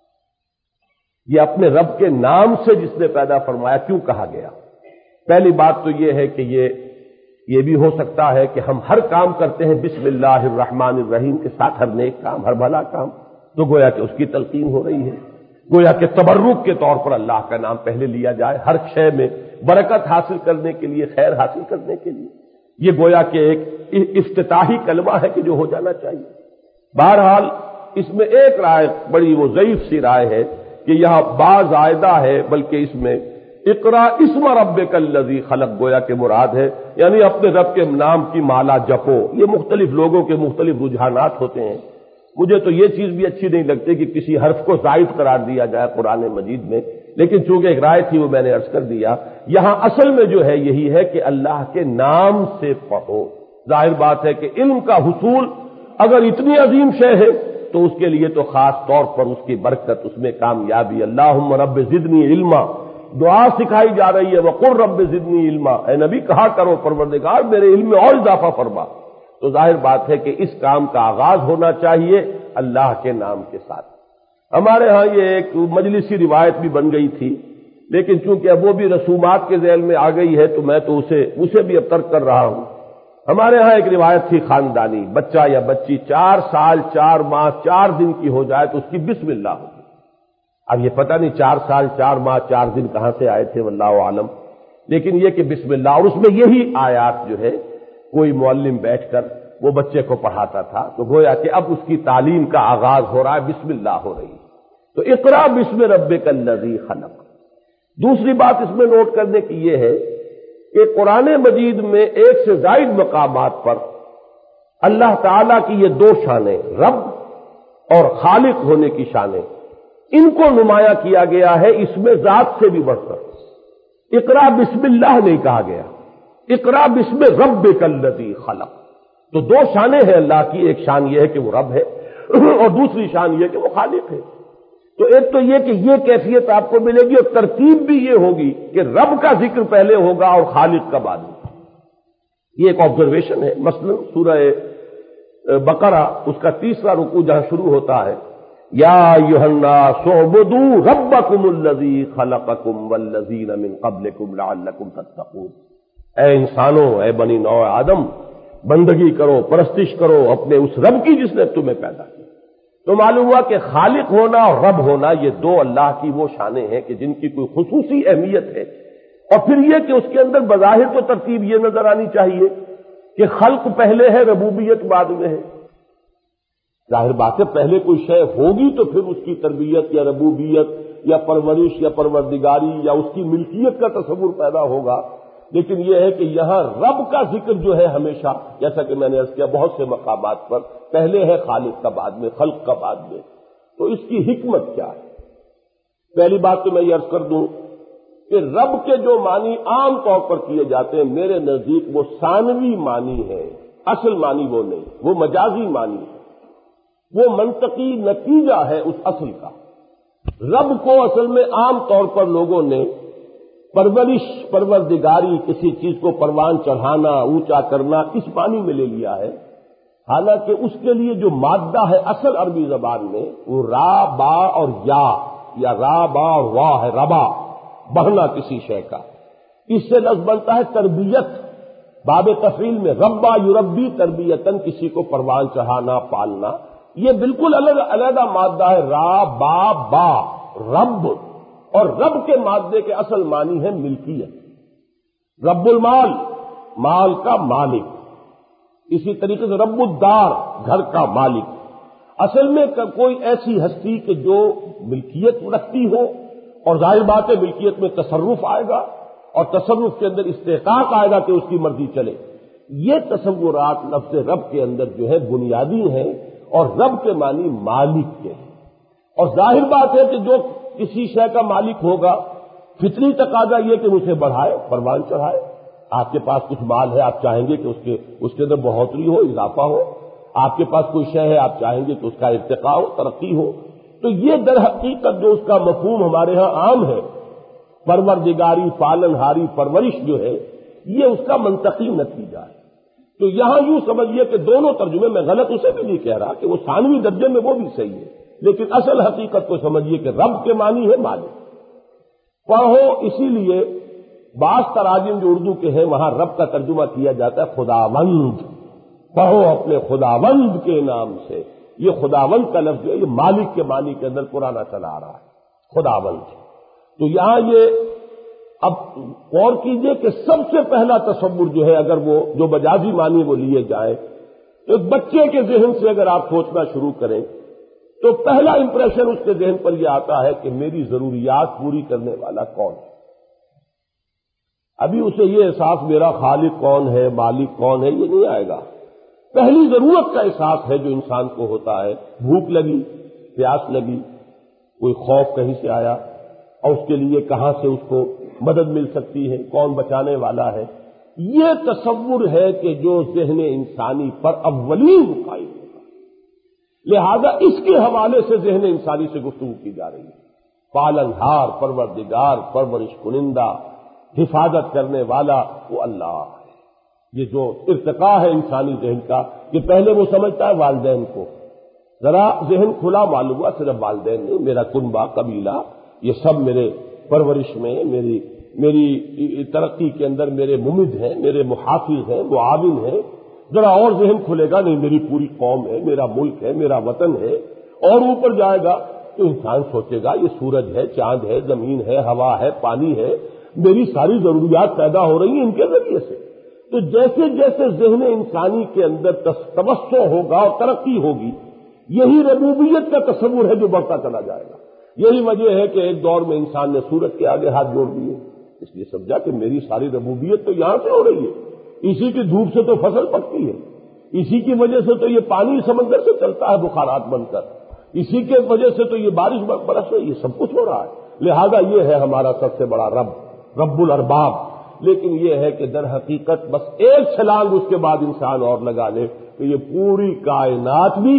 یہ اپنے رب کے نام سے جس نے پیدا فرمایا کیوں کہا گیا؟ پہلی بات تو یہ ہے کہ یہ بھی ہو سکتا ہے کہ ہم ہر کام کرتے ہیں بسم اللہ الرحمن الرحیم کے ساتھ، ہر نیک کام، ہر بھلا کام، تو گویا کہ اس کی تلقین ہو رہی ہے، گویا کہ تبرک کے طور پر اللہ کا نام پہلے لیا جائے ہر شے میں برکت حاصل کرنے کے لیے، خیر حاصل کرنے کے لیے۔ یہ گویا کہ ایک افتتاحی کلمہ ہے کہ جو ہو جانا چاہیے۔ بہرحال اس میں ایک رائے بڑی وہ ضعیف سی رائے ہے کہ یہاں با زائدہ ہے، بلکہ اس میں اقرا اسم ربک الذی خلق گویا کہ مراد ہے، یعنی اپنے رب کے نام کی مالا جپو۔ یہ مختلف لوگوں کے مختلف رجحانات ہوتے ہیں، مجھے تو یہ چیز بھی اچھی نہیں لگتی کہ کسی حرف کو زائد قرار دیا جائے قرآن مجید میں، لیکن چونکہ ایک رائے تھی وہ میں نے عرض کر دیا۔ یہاں اصل میں جو ہے یہی ہے کہ اللہ کے نام سے پڑھو۔ ظاہر بات ہے کہ علم کا حصول اگر اتنی عظیم شے ہے تو اس کے لیے تو خاص طور پر اس کی برکت، اس میں کامیابی، اللہم رب زدنی علما، دعا سکھائی جا رہی ہے وقل رب زدنی علما، اے نبی کہا کرو پروردگار میرے علم میں اور اضافہ فرما، تو ظاہر بات ہے کہ اس کام کا آغاز ہونا چاہیے اللہ کے نام کے ساتھ۔ ہمارے ہاں یہ ایک مجلسی روایت بھی بن گئی تھی، لیکن چونکہ اب وہ بھی رسومات کے ذیل میں آ گئی ہے تو میں تو اسے بھی اب ترک کر رہا ہوں۔ ہمارے ہاں ایک روایت تھی خاندانی، بچہ یا بچی 4 سال 4 ماہ 4 دن کی ہو جائے تو اس کی بسم اللہ ہوگی۔ اب یہ پتہ نہیں 4 سال 4 ماہ 4 دن کہاں سے آئے تھے واللہ عالم، لیکن یہ کہ بسم اللہ، اور اس میں یہی آیات جو ہے کوئی معلم بیٹھ کر وہ بچے کو پڑھاتا تھا، تو گویا کہ اب اس کی تعلیم کا آغاز ہو رہا ہے، بسم اللہ ہو رہی ہے۔ تو اقرا بسم ربک الذی خلق۔ دوسری بات اس میں نوٹ کرنے کی یہ ہے کہ قرآن مجید میں 1 سے زائد مقامات پر اللہ تعالی کی یہ 2 شانیں، رب اور خالق ہونے کی شانیں، ان کو نمایاں کیا گیا ہے، اس میں ذات سے بھی بڑھ کر۔ اقرا بسم اللہ نہیں کہا گیا، اقرا بسم ربک الذی خلق۔ تو 2 شانیں ہیں اللہ کی، ایک شان یہ ہے کہ وہ رب ہے اور دوسری شان یہ کہ وہ خالق ہے۔ تو ایک تو یہ کہ یہ کیفیت آپ کو ملے گی، اور ترتیب بھی یہ ہوگی کہ رب کا ذکر پہلے ہوگا اور خالق کا بعد میں۔ یہ ایک آبزرویشن ہے۔ مثلا سورہ بقرہ اس کا 3واں رکوع جہاں شروع ہوتا ہے، یا ایھا الناس اعبدوا ربکم الذی خلقکم والذین من قبلکم لعلکم تتقون، اے انسانوں، اے بنی نوع آدم، بندگی کرو، پرستش کرو اپنے اس رب کی جس نے تمہیں پیدا کیا۔ تو معلوم ہوا کہ خالق ہونا اور رب ہونا یہ 2 اللہ کی وہ شانیں ہیں کہ جن کی کوئی خصوصی اہمیت ہے۔ اور پھر یہ کہ اس کے اندر بظاہر تو ترتیب یہ نظر آنی چاہیے کہ خلق پہلے ہے، ربوبیت بعد میں ہے۔ ظاہر بات ہے پہلے کوئی شے ہوگی تو پھر اس کی تربیت یا ربوبیت یا پرورش یا پروردگاری یا اس کی ملکیت کا تصور پیدا ہوگا، لیکن یہ ہے کہ یہاں رب کا ذکر جو ہے ہمیشہ، جیسا کہ میں نے عرض کیا بہت سے مقامات پر پہلے ہے خالق کا بعد میں، خلق کا بعد میں۔ تو اس کی حکمت کیا ہے؟ پہلی بات تو میں یہ عرض کر دوں کہ رب کے جو معنی عام طور پر کیے جاتے ہیں میرے نزدیک وہ ثانوی معنی ہے، اصل معنی وہ نہیں، وہ مجازی معنی ہے، وہ منطقی نتیجہ ہے اس اصل کا۔ رب کو اصل میں عام طور پر لوگوں نے پرورش، پروردگاری، کسی چیز کو پروان چڑھانا، اونچا کرنا، اس معنی میں لے لیا ہے، حالانکہ اس کے لیے جو مادہ ہے اصل عربی زبان میں وہ را با اور یا را با اور واہ ہے، ربا، بڑھنا کسی شے کا۔ اس سے لفظ بنتا ہے تربیت، باب تفعیل میں ربا یربی تربیتن، کسی کو پروان چڑھانا، پالنا، یہ بالکل علیحدہ مادہ ہے، را با رب، اور رب کے مادے کے اصل معنی ہے ملکیت۔ رب المال، مال کا مالک، اسی طریقے سے رب الدار، گھر کا مالک۔ اصل میں کوئی ایسی ہستی کہ جو ملکیت رکھتی ہو، اور ظاہر بات ہے ملکیت میں تصرف آئے گا اور تصرف کے اندر استحقاق آئے گا کہ اس کی مرضی چلے۔ یہ تصورات لفظ رب کے اندر جو ہے بنیادی ہیں، اور رب کے معنی مالک کے ہیں۔ اور ظاہر بات ہے کہ جو کسی شے کا مالک ہوگا، فطری تقاضا یہ کہ اسے بڑھائے، پروان چڑھائے۔ آپ کے پاس کچھ مال ہے، آپ چاہیں گے کہ اس کے اندر بڑھوتری ہو، اضافہ ہو۔ آپ کے پاس کوئی شے ہے، آپ چاہیں گے کہ اس کا ارتقاء ہو، ترقی ہو۔ تو یہ در حقیقت جو اس کا مفہوم ہمارے ہاں عام ہے، پروردگاری، پالن ہاری، پرورش جو ہے، یہ اس کا منطقی نتیجہ ہے۔ تو یہاں یوں سمجھیے کہ دونوں ترجمے میں غلط اسے بھی نہیں کہہ رہا کہ وہ ثانوی درجے میں وہ بھی صحیح ہے، لیکن اصل حقیقت کو سمجھیے کہ رب کے معنی ہے مالک۔ پڑھو، اسی لیے بعض تراجم جو اردو کے ہیں وہاں رب کا ترجمہ کیا جاتا ہے خداوند، پڑھو اپنے خداوند کے نام سے۔ یہ خداوند کا لفظ جو ہے یہ مالک کے معنی کے اندر پرانا چلا آ رہا ہے، خداوند۔ تو یہاں یہ اب غور کیجئے کہ سب سے پہلا تصور جو ہے، اگر وہ جو مجازی معنی وہ لیے جائیں، ایک بچے کے ذہن سے اگر آپ سوچنا شروع کریں تو پہلا امپریشن اس کے ذہن پر یہ آتا ہے کہ میری ضروریات پوری کرنے والا کون ہے۔ ابھی اسے یہ احساس میرا خالق کون ہے، مالک کون ہے، یہ نہیں آئے گا۔ پہلی ضرورت کا احساس ہے جو انسان کو ہوتا ہے، بھوک لگی، پیاس لگی، کوئی خوف کہیں سے آیا، اور اس کے لیے کہاں سے اس کو مدد مل سکتی ہے، کون بچانے والا ہے۔ یہ تصور ہے کہ جو ذہن انسانی پر اولین قائم ہوگا، لہذا اس کے حوالے سے ذہن انسانی سے گفتگو کی جا رہی ہے۔ پالنہار، پروردگار، پرورش کنندہ، حفاظت کرنے والا وہ اللہ ہے۔ یہ جو ارتقاء ہے انسانی ذہن کا، کہ پہلے وہ سمجھتا ہے والدین کو، ذرا ذہن کھلا معلوم ہوا صرف والدین نہیں، میرا کنبہ، قبیلہ، یہ سب میرے پرورش میں، میری ترقی کے اندر میرے ممد ہیں، میرے محافظ ہیں، معاون ہیں۔ ذرا اور ذہن کھلے گا، نہیں میری پوری قوم ہے، میرا ملک ہے، میرا وطن ہے، اور اوپر جائے گا تو انسان سوچے گا یہ سورج ہے، چاند ہے، زمین ہے، ہوا ہے، پانی ہے، میری ساری ضروریات پیدا ہو رہی ہیں ان کے ذریعے سے۔ تو جیسے جیسے ذہن انسانی کے اندر توسع ہوگا اور ترقی ہوگی، یہی ربوبیت کا تصور ہے جو بڑھتا چلا جائے گا۔ یہی وجہ ہے کہ ایک دور میں انسان نے سورج کے آگے ہاتھ جوڑ دیے، اس لیے سمجھا کہ میری ساری ربوبیت تو یہاں سے ہو رہی ہے، اسی کی دھوپ سے تو فصل پکتی ہے، اسی کی وجہ سے تو یہ پانی سمندر سے چلتا ہے بخارات بن کر، اسی کے وجہ سے تو یہ بارش برس رہی ہے، سب کچھ ہو رہا ہے۔ لہذا یہ ہے ہمارا سب سے بڑا رب الارباب۔ لیکن یہ ہے کہ در حقیقت بس ایک چھلانگ اس کے بعد انسان اور لگا لے کہ یہ پوری کائنات بھی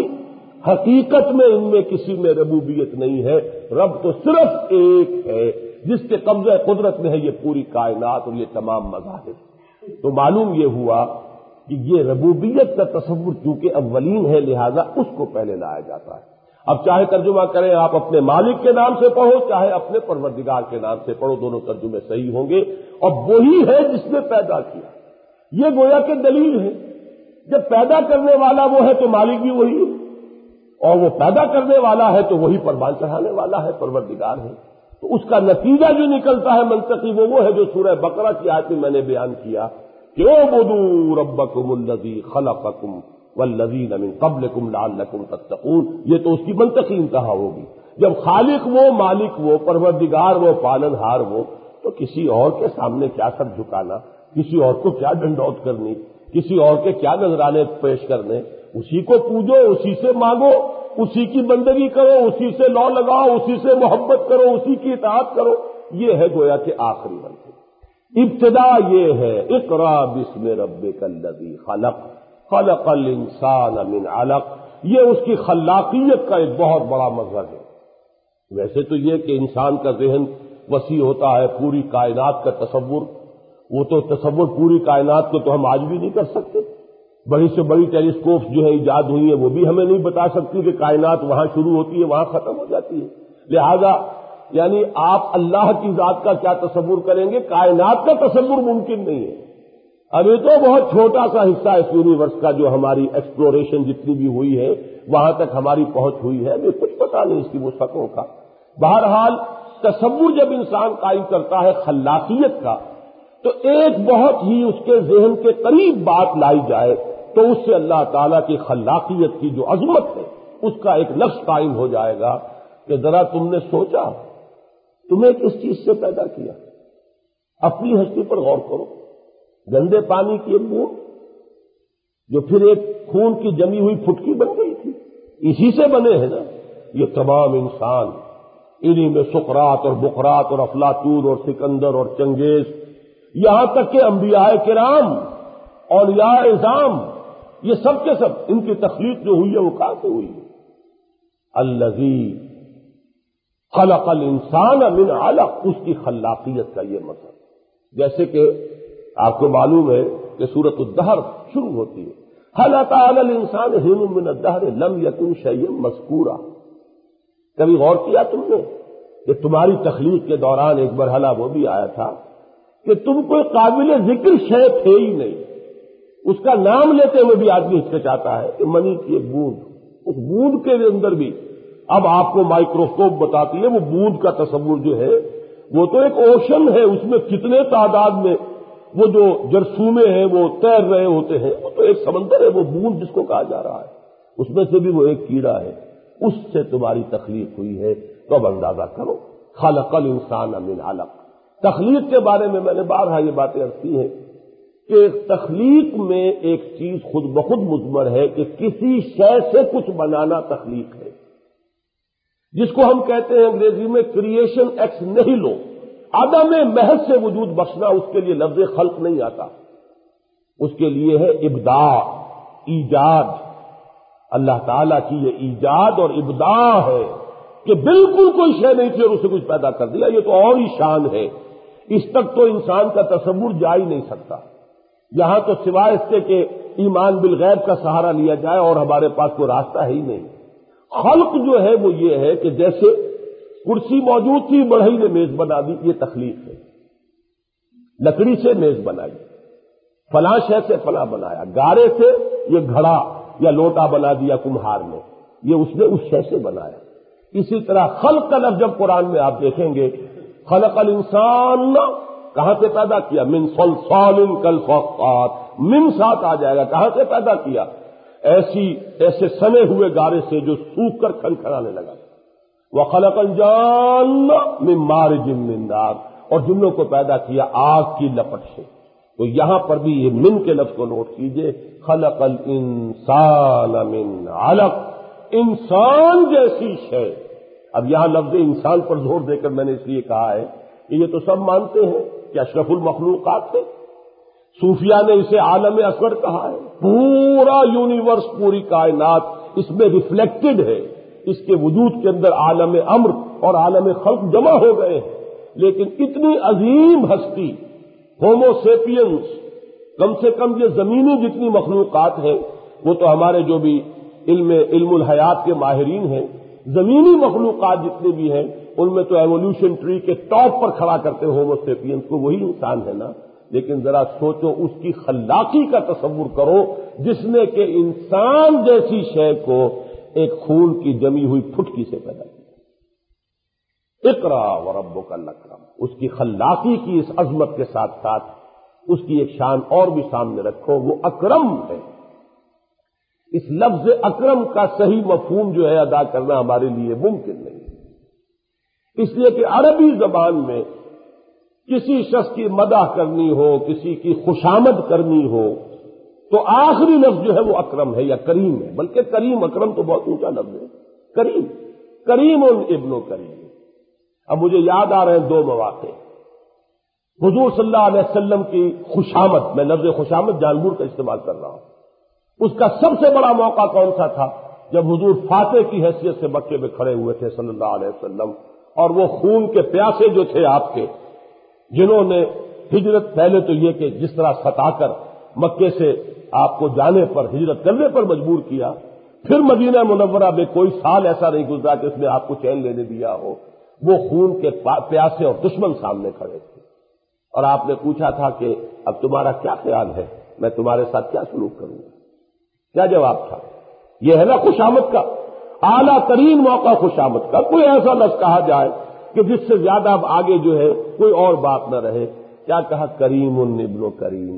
حقیقت میں ان میں کسی میں ربوبیت نہیں ہے، رب تو صرف ایک ہے جس کے قبضہ قدرت میں ہے یہ پوری کائنات اور یہ تمام مذاہب۔ تو معلوم یہ ہوا کہ یہ ربوبیت کا تصور چونکہ اولین ہے، لہذا اس کو پہلے لایا جاتا ہے۔ اب چاہے ترجمہ کریں آپ اپنے مالک کے نام سے پڑھو، چاہے اپنے پروردگار کے نام سے پڑھو، دونوں ترجمے صحیح ہوں گے، اور وہی ہے جس نے پیدا کیا۔ یہ گویا کہ دلیل ہے، جب پیدا کرنے والا وہ ہے تو مالک بھی وہی ہے، اور وہ پیدا کرنے والا ہے تو وہی قربان چڑھانے والا ہے، پروردگار ہے۔ تو اس کا نتیجہ جو نکلتا ہے منطقی وہ ہے جو سورہ بقرہ کی آیت میں نے بیان کیا کہ اعبدوا ربکم الذی خلقکم والذین من قبلکم لعلکم تتقون۔ یہ تو اس کی منطقی انتہا ہوگی، جب خالق وہ، مالک وہ، پروردگار وہ، پالنہار وہ، تو کسی اور کے سامنے کیا سر جھکانا، کسی اور کو کیا ڈنڈوت کرنی، کسی اور کے کیا نذرانے پیش کرنے؟ اسی کو پوجو، اسی سے مانگو، اسی کی بندگی کرو، اسی سے لو لگاؤ، اسی سے محبت کرو، اسی کی اطاعت کرو۔ یہ ہے گویا کہ آخری منزل۔ ابتدا یہ ہے اقرا بسم ربک الذی خلق خلق الانسان من علق، یہ اس کی خلاقیت کا ایک بہت بڑا مظہر ہے۔ ویسے تو یہ کہ انسان کا ذہن وسیع ہوتا ہے، پوری کائنات کا تصور، وہ تو تصور پوری کائنات کو تو ہم آج بھی نہیں کر سکتے۔ بڑی سے بڑی ٹیلیسکوپس جو ہیں ایجاد ہوئی ہیں وہ بھی ہمیں نہیں بتا سکتی کہ کائنات وہاں شروع ہوتی ہے وہاں ختم ہو جاتی ہے۔ لہذا یعنی آپ اللہ کی ذات کا کیا تصور کریں گے، کائنات کا تصور ممکن نہیں ہے۔ ابھی تو بہت چھوٹا سا حصہ اس یونیورس کا جو ہماری ایکسپلوریشن جتنی بھی ہوئی ہے وہاں تک ہماری پہنچ ہوئی ہے، ابھی کچھ پتہ نہیں اس کی وسعتوں کا۔ بہرحال تصور جب انسان قائم کرتا ہے خلاقیت کا، تو ایک بہت ہی اس کے ذہن کے قریب بات لائی جائے تو اس سے اللہ تعالیٰ کی خلاقیت کی جو عظمت ہے اس کا ایک لفظ قائم ہو جائے گا کہ ذرا تم نے سوچا تمہیں کس چیز سے پیدا کیا؟ اپنی ہستی پر غور کرو۔ گندے پانی کی ایک بوند جو پھر ایک خون کی جمی ہوئی پھٹکی بن گئی تھی، اسی سے بنے ہیں نا یہ تمام انسان، انہی میں سقراط اور بقراط اور افلاطون اور سکندر اور چنگیز، یہاں تک کہ انبیاء کرام، اولیاء اعظام، یہ سب کے سب ان کی تخلیق جو ہوئی ہے وہ کہاں سے ہوئی ہے؟ الذی خلق الانسان من علق، اس کی خلاقیت کا یہ مطلب۔ جیسے کہ آپ کو معلوم ہے کہ سورۃ الدہر شروع ہوتی ہے هل اتى على الانسان حين من الدهر لم يكن شيئا مذکورا۔ کبھی غور کیا تم نے کہ تمہاری تخلیق کے دوران ایک مرحلہ وہ بھی آیا تھا کہ تم کوئی قابل ذکر شے تھے ہی نہیں، اس کا نام لیتے ہوئے بھی آدمی ہچکچاتا ہے کہ منی کی ایک بوند، اس بوند کے اندر بھی اب آپ کو مائکروسکوپ بتاتی ہے وہ بوند کا تصور جو ہے وہ تو ایک اوشن ہے، اس میں کتنے تعداد میں وہ جو جرثومے ہیں وہ تیر رہے ہوتے ہیں، وہ تو ایک سمندر ہے، وہ بوند جس کو کہا جا رہا ہے، اس میں سے بھی وہ ایک کیڑا ہے، اس سے تمہاری تخلیق ہوئی ہے۔ تو اب اندازہ کرو خلق الانسان من علق۔ تخلیق کے بارے میں نے بارہا یہ باتیں عرض کی ہیں کہ تخلیق میں ایک چیز خود بخود مضمر ہے کہ کسی شے سے کچھ بنانا تخلیق ہے، جس کو ہم کہتے ہیں انگریزی میں کریشن ایکس نیہیلو، عدم محض سے وجود بخشنا، اس کے لیے لفظ خلق نہیں آتا، اس کے لیے ہے ابداع، ایجاد۔ اللہ تعالیٰ کی یہ ایجاد اور ابداع ہے کہ بالکل کوئی شے نہیں تھی اور اسے کچھ پیدا کر دیا، یہ تو اور ہی شان ہے، اس تک تو انسان کا تصور جا ہی نہیں سکتا۔ یہاں تو سوائے اس کے کہ ایمان بالغیب کا سہارا لیا جائے اور ہمارے پاس کوئی راستہ ہے ہی نہیں۔ خلق جو ہے وہ یہ ہے کہ جیسے کرسی موجود تھی، بڑھئی نے میز بنا دی، یہ تخلیق ہے۔ لکڑی سے میز بنائی، فلاں شے سے فلاں بنایا، گارے سے یہ گھڑا یا لوٹا بنا دیا کمہار نے، یہ اس نے اس شے سے بنایا۔ اسی طرح خلق کا لفظ جب قرآن میں آپ دیکھیں گے، خلق الانسان کہاں سے پیدا کیا؟ من صلصال کالفخار، من ساتھ آ جائے گا، کہاں سے پیدا کیا؟ ایسے سنے ہوئے گارے سے جو سوکھ کر کھنکھنانے لگا۔ وخلق الجان من مارج من نار، اور جنوں کو پیدا کیا آگ کی لپٹ سے۔ تو یہاں پر بھی یہ من کے لفظ کو نوٹ کیجئے، خلق الانسان من علق، انسان جیسی شے۔ اب یہاں لفظ انسان پر زور دے کر میں نے اس لیے کہا ہے کہ یہ تو سب مانتے ہیں کہ اشرف المخلوقات تھے، صوفیہ نے اسے عالم اصغر کہا ہے، پورا یونیورس، پوری کائنات اس میں ریفلیکٹڈ ہے، اس کے وجود کے اندر عالم امر اور عالم خلق جمع ہو گئے ہیں۔ لیکن اتنی عظیم ہستی ہومو سیپینس، کم سے کم یہ زمینی جتنی مخلوقات ہیں، وہ تو ہمارے جو بھی علم الحیات کے ماہرین ہیں، زمینی مخلوقات جتنے بھی ہیں ان میں تو ایوولوشن ٹری کے ٹاپ پر کھڑا کرتے ہومو سیپینس کو وہی انسان ہے نا۔ لیکن ذرا سوچو، اس کی خلاقی کا تصور کرو جس نے کہ انسان جیسی شے کو ایک خون کی جمی ہوئی پھٹکی سے پیدا کیا۔ اقرا وربک الاکرم، اس کی خلاقی کی اس عظمت کے ساتھ ساتھ اس کی ایک شان اور بھی سامنے رکھو، وہ اکرم ہے۔ اس لفظ اکرم کا صحیح مفہوم جو ہے ادا کرنا ہمارے لیے ممکن نہیں، اس لیے کہ عربی زبان میں کسی شخص کی مدح کرنی ہو، کسی کی خوشامد کرنی ہو، تو آخری لفظ جو ہے وہ اکرم ہے یا کریم ہے، بلکہ کریم، اکرم تو بہت اونچا لفظ ہے، کریم، کریم ابن کریم۔ اب مجھے یاد آ رہے ہیں دو مواقع، حضور صلی اللہ علیہ وسلم کی خوشامد، میں لفظ خوشامد جان بوجھ کر استعمال کر رہا ہوں، اس کا سب سے بڑا موقع کون سا تھا؟ جب حضور فاتح کی حیثیت سے مکے میں کھڑے ہوئے تھے صلی اللہ علیہ وسلم، اور وہ خون کے پیاسے جو تھے آپ کے، جنہوں نے ہجرت، پہلے تو یہ کہ جس طرح ستا کر مکے سے آپ کو جانے پر، ہجرت کرنے پر مجبور کیا، پھر مدینہ منورہ میں کوئی سال ایسا نہیں گزرا کہ اس نے آپ کو چین لینے دیا ہو، وہ خون کے پیاسے اور دشمن سامنے کھڑے تھے، اور آپ نے پوچھا تھا کہ اب تمہارا کیا خیال ہے، میں تمہارے ساتھ کیا سلوک کروں گا؟ کیا جواب تھا؟ یہ ہے نا خوشامد کا اعلیٰ ترین موقع، خوشامد کا کوئی ایسا لفظ کہا جائے کہ جس سے زیادہ اب آگے جو ہے کوئی اور بات نہ رہے۔ کیا کہا؟ کریم ابن کریم،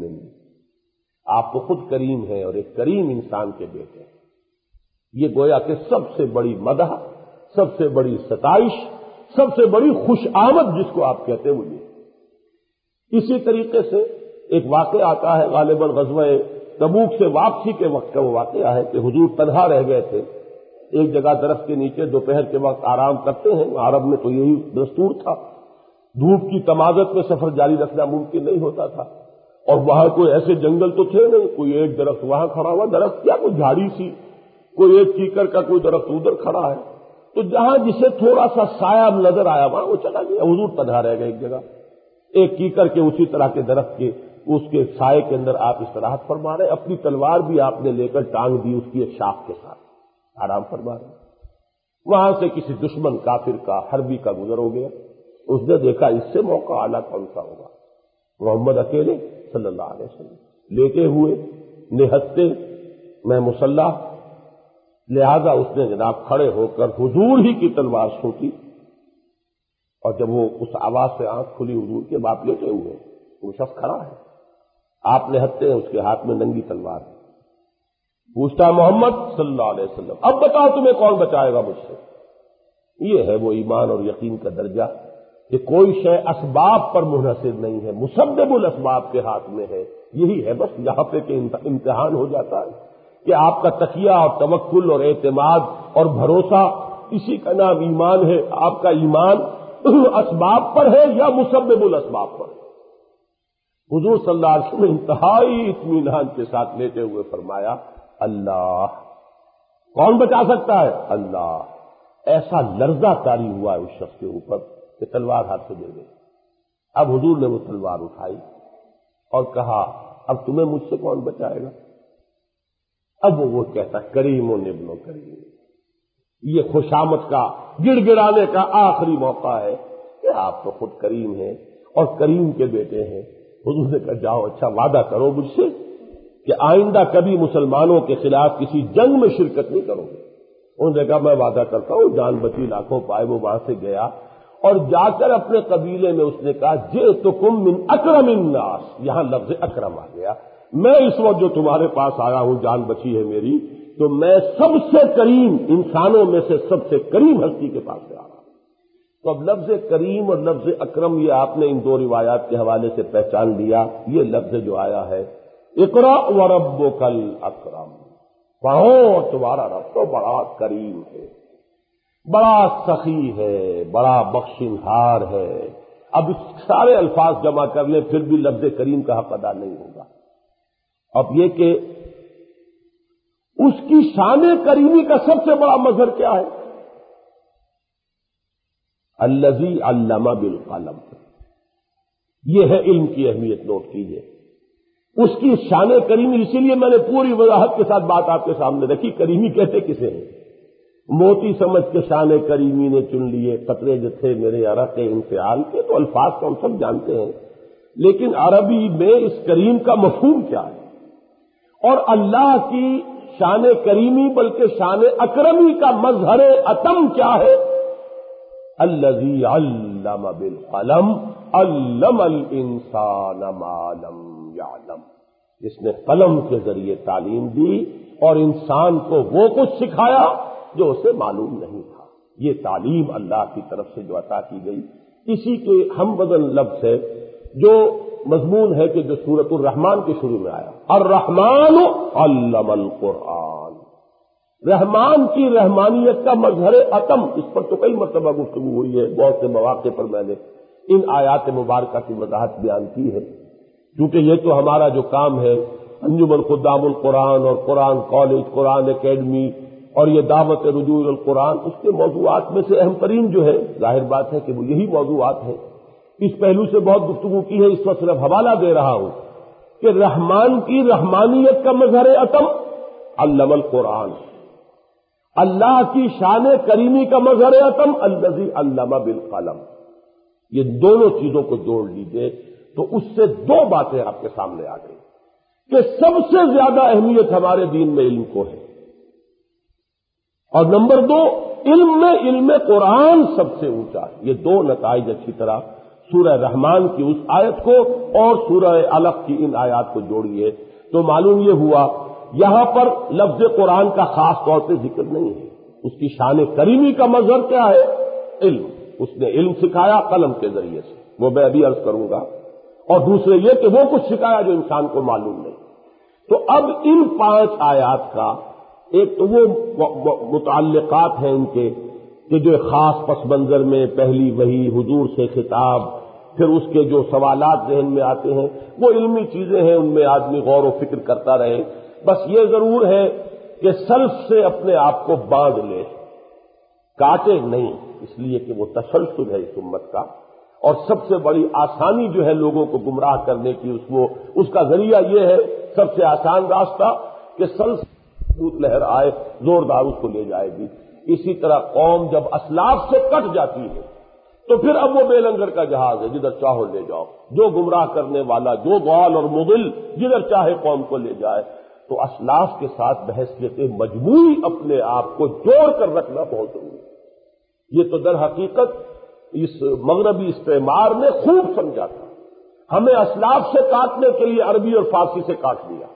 آپ تو خود کریم ہیں اور ایک کریم انسان کے بیٹے ہیں۔ یہ گویا کہ سب سے بڑی مدح، سب سے بڑی ستائش، سب سے بڑی خوش آمد جس کو آپ کہتے ہیں وہ یہ۔ اسی طریقے سے ایک واقعہ آتا ہے، غالباً غزوہ تبوک سے واپسی کے وقت کا وہ واقعہ ہے کہ حضور تنہا رہ گئے تھے ایک جگہ درخت کے نیچے، دوپہر کے وقت آرام کرتے ہیں، عرب میں تو یہی دستور تھا، دھوپ کی تمازت میں سفر جاری رکھنا ممکن نہیں ہوتا تھا، اور وہاں کوئی ایسے جنگل تو تھے نہیں، کوئی ایک درخت وہاں کھڑا ہوا، درخت کیا کوئی جھاڑی سی، کوئی ایک کیکر کا کوئی درخت ادھر کھڑا ہے، تو جہاں جسے تھوڑا سا سایہ نظر آیا وہاں وہ چلا گیا، حضور تنہا رہ گئے ایک جگہ، ایک کیکر کے اسی طرح کے درخت کے اس کے سائے کے اندر آپ استراحت فرما رہے، اپنی تلوار بھی آپ نے لے کر ٹانگ دی اس کی ایک شاخ کے ساتھ، آرام فرما رہے۔ وہاں سے کسی دشمن کافر کا، حربی کا گزر ہو گیا، اس نے دیکھا اس سے موقع اعلیٰ کون سا ہوگا، محمد اکیلے صلی اللہ علیہ وسلم لیٹے ہوئے نہتے میں مسلح، لہذا اس نے جناب کھڑے ہو کر حضور ہی کی تلوار سونتی، اور جب وہ اس آواز سے آنکھ کھلی حضور کے، باپ لیٹے ہوئے، وہ شخص کھڑا ہے، آپ نہتے ہیں، اس کے ہاتھ میں ننگی تلوار ہے، پوچھتا محمد صلی اللہ علیہ وسلم اب بتاؤ تمہیں کون بچائے گا مجھ سے؟ یہ ہے وہ ایمان اور یقین کا درجہ کہ کوئی شے اسباب پر منحصر نہیں ہے، مسبب الاسباب کے ہاتھ میں ہے۔ یہی ہے بس یہاں پہ کہ امتحان ہو جاتا ہے کہ آپ کا تقیہ اور توکل اور اعتماد اور بھروسہ، اسی کا نام ایمان ہے۔ آپ کا ایمان اسباب پر ہے یا مسبب الاسباب پر؟ حضور صلی اللہ علیہ وسلم انتہائی اطمینان کے ساتھ لیتے ہوئے فرمایا، اللہ۔ کون بچا سکتا ہے؟ اللہ۔ ایسا لرزہ طاری ہوا ہے اس شخص کے اوپر کہ تلوار ہاتھ سے گر گئی۔ اب حضور نے وہ تلوار اٹھائی اور کہا اب تمہیں مجھ سے کون بچائے گا؟ اب وہ کہتا کریم و ابن کریم، یہ خوشامد کا گڑ گڑانے کا آخری موقع ہے کہ آپ تو خود کریم ہیں اور کریم کے بیٹے ہیں۔ حضور نے کہا جاؤ اچھا وعدہ کرو مجھ سے کہ آئندہ کبھی مسلمانوں کے خلاف کسی جنگ میں شرکت نہیں کرو گے۔ انہوں نے کہا میں وعدہ کرتا ہوں، جان بچی لاکھوں پائے۔ وہ وہاں سے گیا اور جا کر اپنے قبیلے میں اس نے کہا جئتکم من اکرم الناس، یہاں لفظ اکرم آ گیا، میں اس وقت جو تمہارے پاس آیا ہوں جان بچی ہے میری، تو میں سب سے کریم انسانوں میں سے سب سے کریم ہستی کے پاس سے آ رہا ہوں۔ تو اب لفظ کریم اور لفظ اکرم یہ آپ نے ان دو روایات کے حوالے سے پہچان لیا۔ یہ لفظ جو آیا ہے اقرأ وربک الاکرم، پڑھو اور تمہارا رب تو بڑا کریم ہے، بڑا سخی ہے، بڑا بخشنہار ہے۔ اب اس سارے الفاظ جمع کر لیں پھر بھی لفظ کریم کا حق ادا نہیں ہوگا۔ اب یہ کہ اس کی شان کریمی کا سب سے بڑا مظہر کیا ہے؟ الذی علم بالقلم، یہ ہے علم کی اہمیت، نوٹ کیجیے۔ اس کی شان کریمی، اسی لیے میں نے پوری وضاحت کے ساتھ بات آپ کے سامنے رکھی۔ کریمی کہتے کسے ہیں؟ موتی سمجھ کے شان کریمی نے چن لیے، قطرے جو تھے میرے عرق انفعال کے، تو الفاظ تو ہم سب جانتے ہیں، لیکن عربی میں اس کریم کا مفہوم کیا ہے؟ اور اللہ کی شان کریمی بلکہ شان اکرمی کا مظہر اتم کیا ہے؟ الذی علم بالقلم علم الانسان ما لم یعلم، جس نے قلم کے ذریعے تعلیم دی اور انسان کو وہ کچھ سکھایا جو اسے معلوم نہیں تھا۔ یہ تعلیم اللہ کی طرف سے جو عطا کی گئی، اسی کے ہم بدل لفظ ہے جو مضمون ہے کہ جو سورۃ الرحمن کے شروع میں آیا، الرحمن علم القرآن، رحمان کی رحمانیت کا مظہر اتم۔ اس پر تو کئی مرتبہ گفتگو ہوئی ہے، بہت سے مواقع پر میں نے ان آیات مبارکہ کی وضاحت بیان کی ہے، کیونکہ یہ تو ہمارا جو کام ہے انجمن خدام القرآن اور قرآن کالج، قرآن اکیڈمی اور یہ دعوت رجوع القرآن، اس کے موضوعات میں سے اہم ترین جو ہے، ظاہر بات ہے کہ وہ یہی موضوعات ہیں۔ اس پہلو سے بہت گفتگو کی ہے، اس وقت صرف حوالہ دے رہا ہوں کہ رحمان کی رحمانیت کا مظہر اتم علم القرآن، اللہ کی شان کریمی کا مظہر اتم الذی علم بالقلم۔ یہ دونوں چیزوں کو جوڑ لیجئے تو اس سے دو باتیں آپ کے سامنے آ گئی کہ سب سے زیادہ اہمیت ہمارے دین میں علم کو ہے، اور نمبر دو، علم میں علم قرآن سب سے اونچا ہے۔ یہ دو نتائج اچھی طرح سورہ رحمان کی اس آیت کو اور سورہ علق کی ان آیات کو جوڑیے تو معلوم یہ ہوا یہاں پر لفظ قرآن کا خاص طور پہ ذکر نہیں ہے۔ اس کی شان کریمی کا مظہر کیا ہے؟ علم۔ اس نے علم سکھایا قلم کے ذریعے سے، وہ میں ابھی عرض کروں گا، اور دوسرے یہ کہ وہ کچھ سکھایا جو انسان کو معلوم نہیں۔ تو اب ان 5 آیات کا ایک تو وہ متعلقات ہیں ان کے کہ جو خاص پس منظر میں پہلی وحی، حضور سے خطاب، پھر اس کے جو سوالات ذہن میں آتے ہیں وہ علمی چیزیں ہیں، ان میں آدمی غور و فکر کرتا رہے۔ بس یہ ضرور ہے کہ سلف سے اپنے آپ کو باندھ لے، کاٹے نہیں، اس لیے کہ وہ تسلسل ہے اس امت کا، اور سب سے بڑی آسانی جو ہے لوگوں کو گمراہ کرنے کی اس کا ذریعہ یہ ہے، سب سے آسان راستہ کہ سلف لہر آئے زوردار اس کو لے جائے گی۔ اسی طرح قوم جب اسلاف سے کٹ جاتی ہے تو پھر اب وہ بے لنگر کا جہاز ہے، جدھر چاہو لے جاؤ، جو گمراہ کرنے والا، جو ضال اور مضل جدھر چاہے قوم کو لے جائے۔ تو اسلاف کے ساتھ بحثیت مجموعی اپنے آپ کو جوڑ کر رکھنا بہت ضروری ہے۔ یہ تو در حقیقت اس مغربی استعمار نے خوب سمجھا تھا، ہمیں اسلاف سے کاٹنے کے لیے عربی اور فارسی سے کاٹ دیا،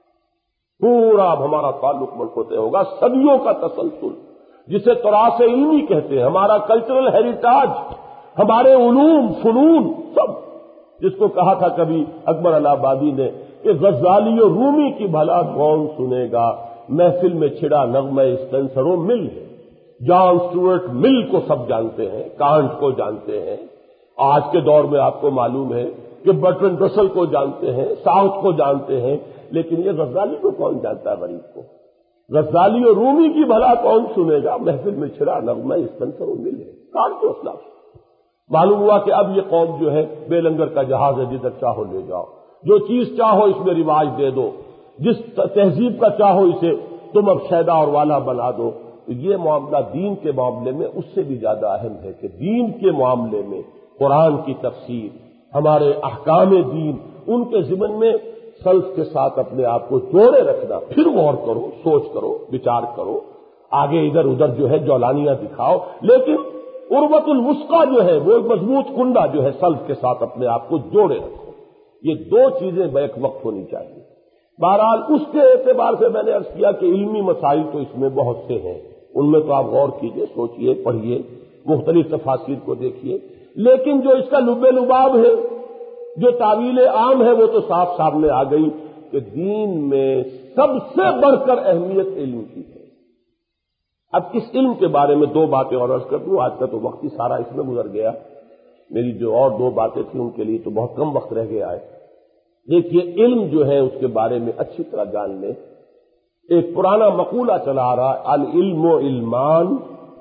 پورا اب ہمارا تعلق ملکوں سے ہوگا، صدیوں کا تسلسل جسے تراث علمی کہتے ہیں، ہمارا کلچرل ہیریٹیج، ہمارے علوم فنون سب، جس کو کہا تھا کبھی اکبر الہ آبادی نے کہ غزالی و رومی کی بھلا کون سنے گا، محفل میں چھڑا نغمہ اسپینسر و مل ہے۔ جان سٹورٹ مل کو سب جانتے ہیں، کانٹ کو جانتے ہیں، آج کے دور میں آپ کو معلوم ہے کہ برٹرنڈ رسل کو جانتے ہیں، ساؤتھ کو جانتے ہیں، لیکن یہ غزالی کو کون جانتا ہے؟ غریب کو غزالی اور رومی کی بھلا کون سنے گا، محفل میں چھڑا نغمہ اسپنسر و مل ہے کان کو اسلاف۔ معلوم ہوا کہ اب یہ قوم جو ہے بے لنگر کا جہاز ہے، جدھر چاہو لے جاؤ، جو چیز چاہو اس میں رواج دے دو، جس تہذیب کا چاہو اسے تم اب شیدا اور والا بنا دو۔ تو یہ معاملہ دین کے معاملے میں اس سے بھی زیادہ اہم ہے کہ دین کے معاملے میں قرآن کی تفسیر، ہمارے احکام دین، ان کے ضمن میں سلف کے ساتھ اپنے آپ کو جوڑے رکھنا، پھر غور کرو، سوچ کرو، وچار کرو، آگے ادھر ادھر جو ہے جولانیاں دکھاؤ، لیکن عروۃ الوثقی جو ہے وہ ایک مضبوط کنڈا جو ہے سلف کے ساتھ اپنے آپ کو جوڑے رکھو۔ یہ دو چیزیں بیک وقت ہونی چاہیے۔ بہرحال اس کے اعتبار سے میں نے عرض کیا کہ علمی مسائل تو اس میں بہت سے ہیں، ان میں تو آپ غور کیجئے، سوچئے، پڑھیے، مختلف تفاسیر کو دیکھیے، لیکن جو اس کا لب لباب ہے، جو تعویل عام ہے، وہ تو صاف سامنے آ گئی کہ دین میں سب سے بڑھ کر اہمیت علم کی ہے۔ اب اس علم کے بارے میں دو باتیں اور عرض کر دوں، آج کا تو وقت ہی سارا اس میں گزر گیا، میری جو اور دو باتیں تھیں ان کے لیے تو بہت کم وقت رہ گیا ہے۔ دیکھیے علم جو ہے اس کے بارے میں اچھی طرح جان لیں۔ ایک پرانا مقولہ چلا آ رہا ہے، العلم و علمان،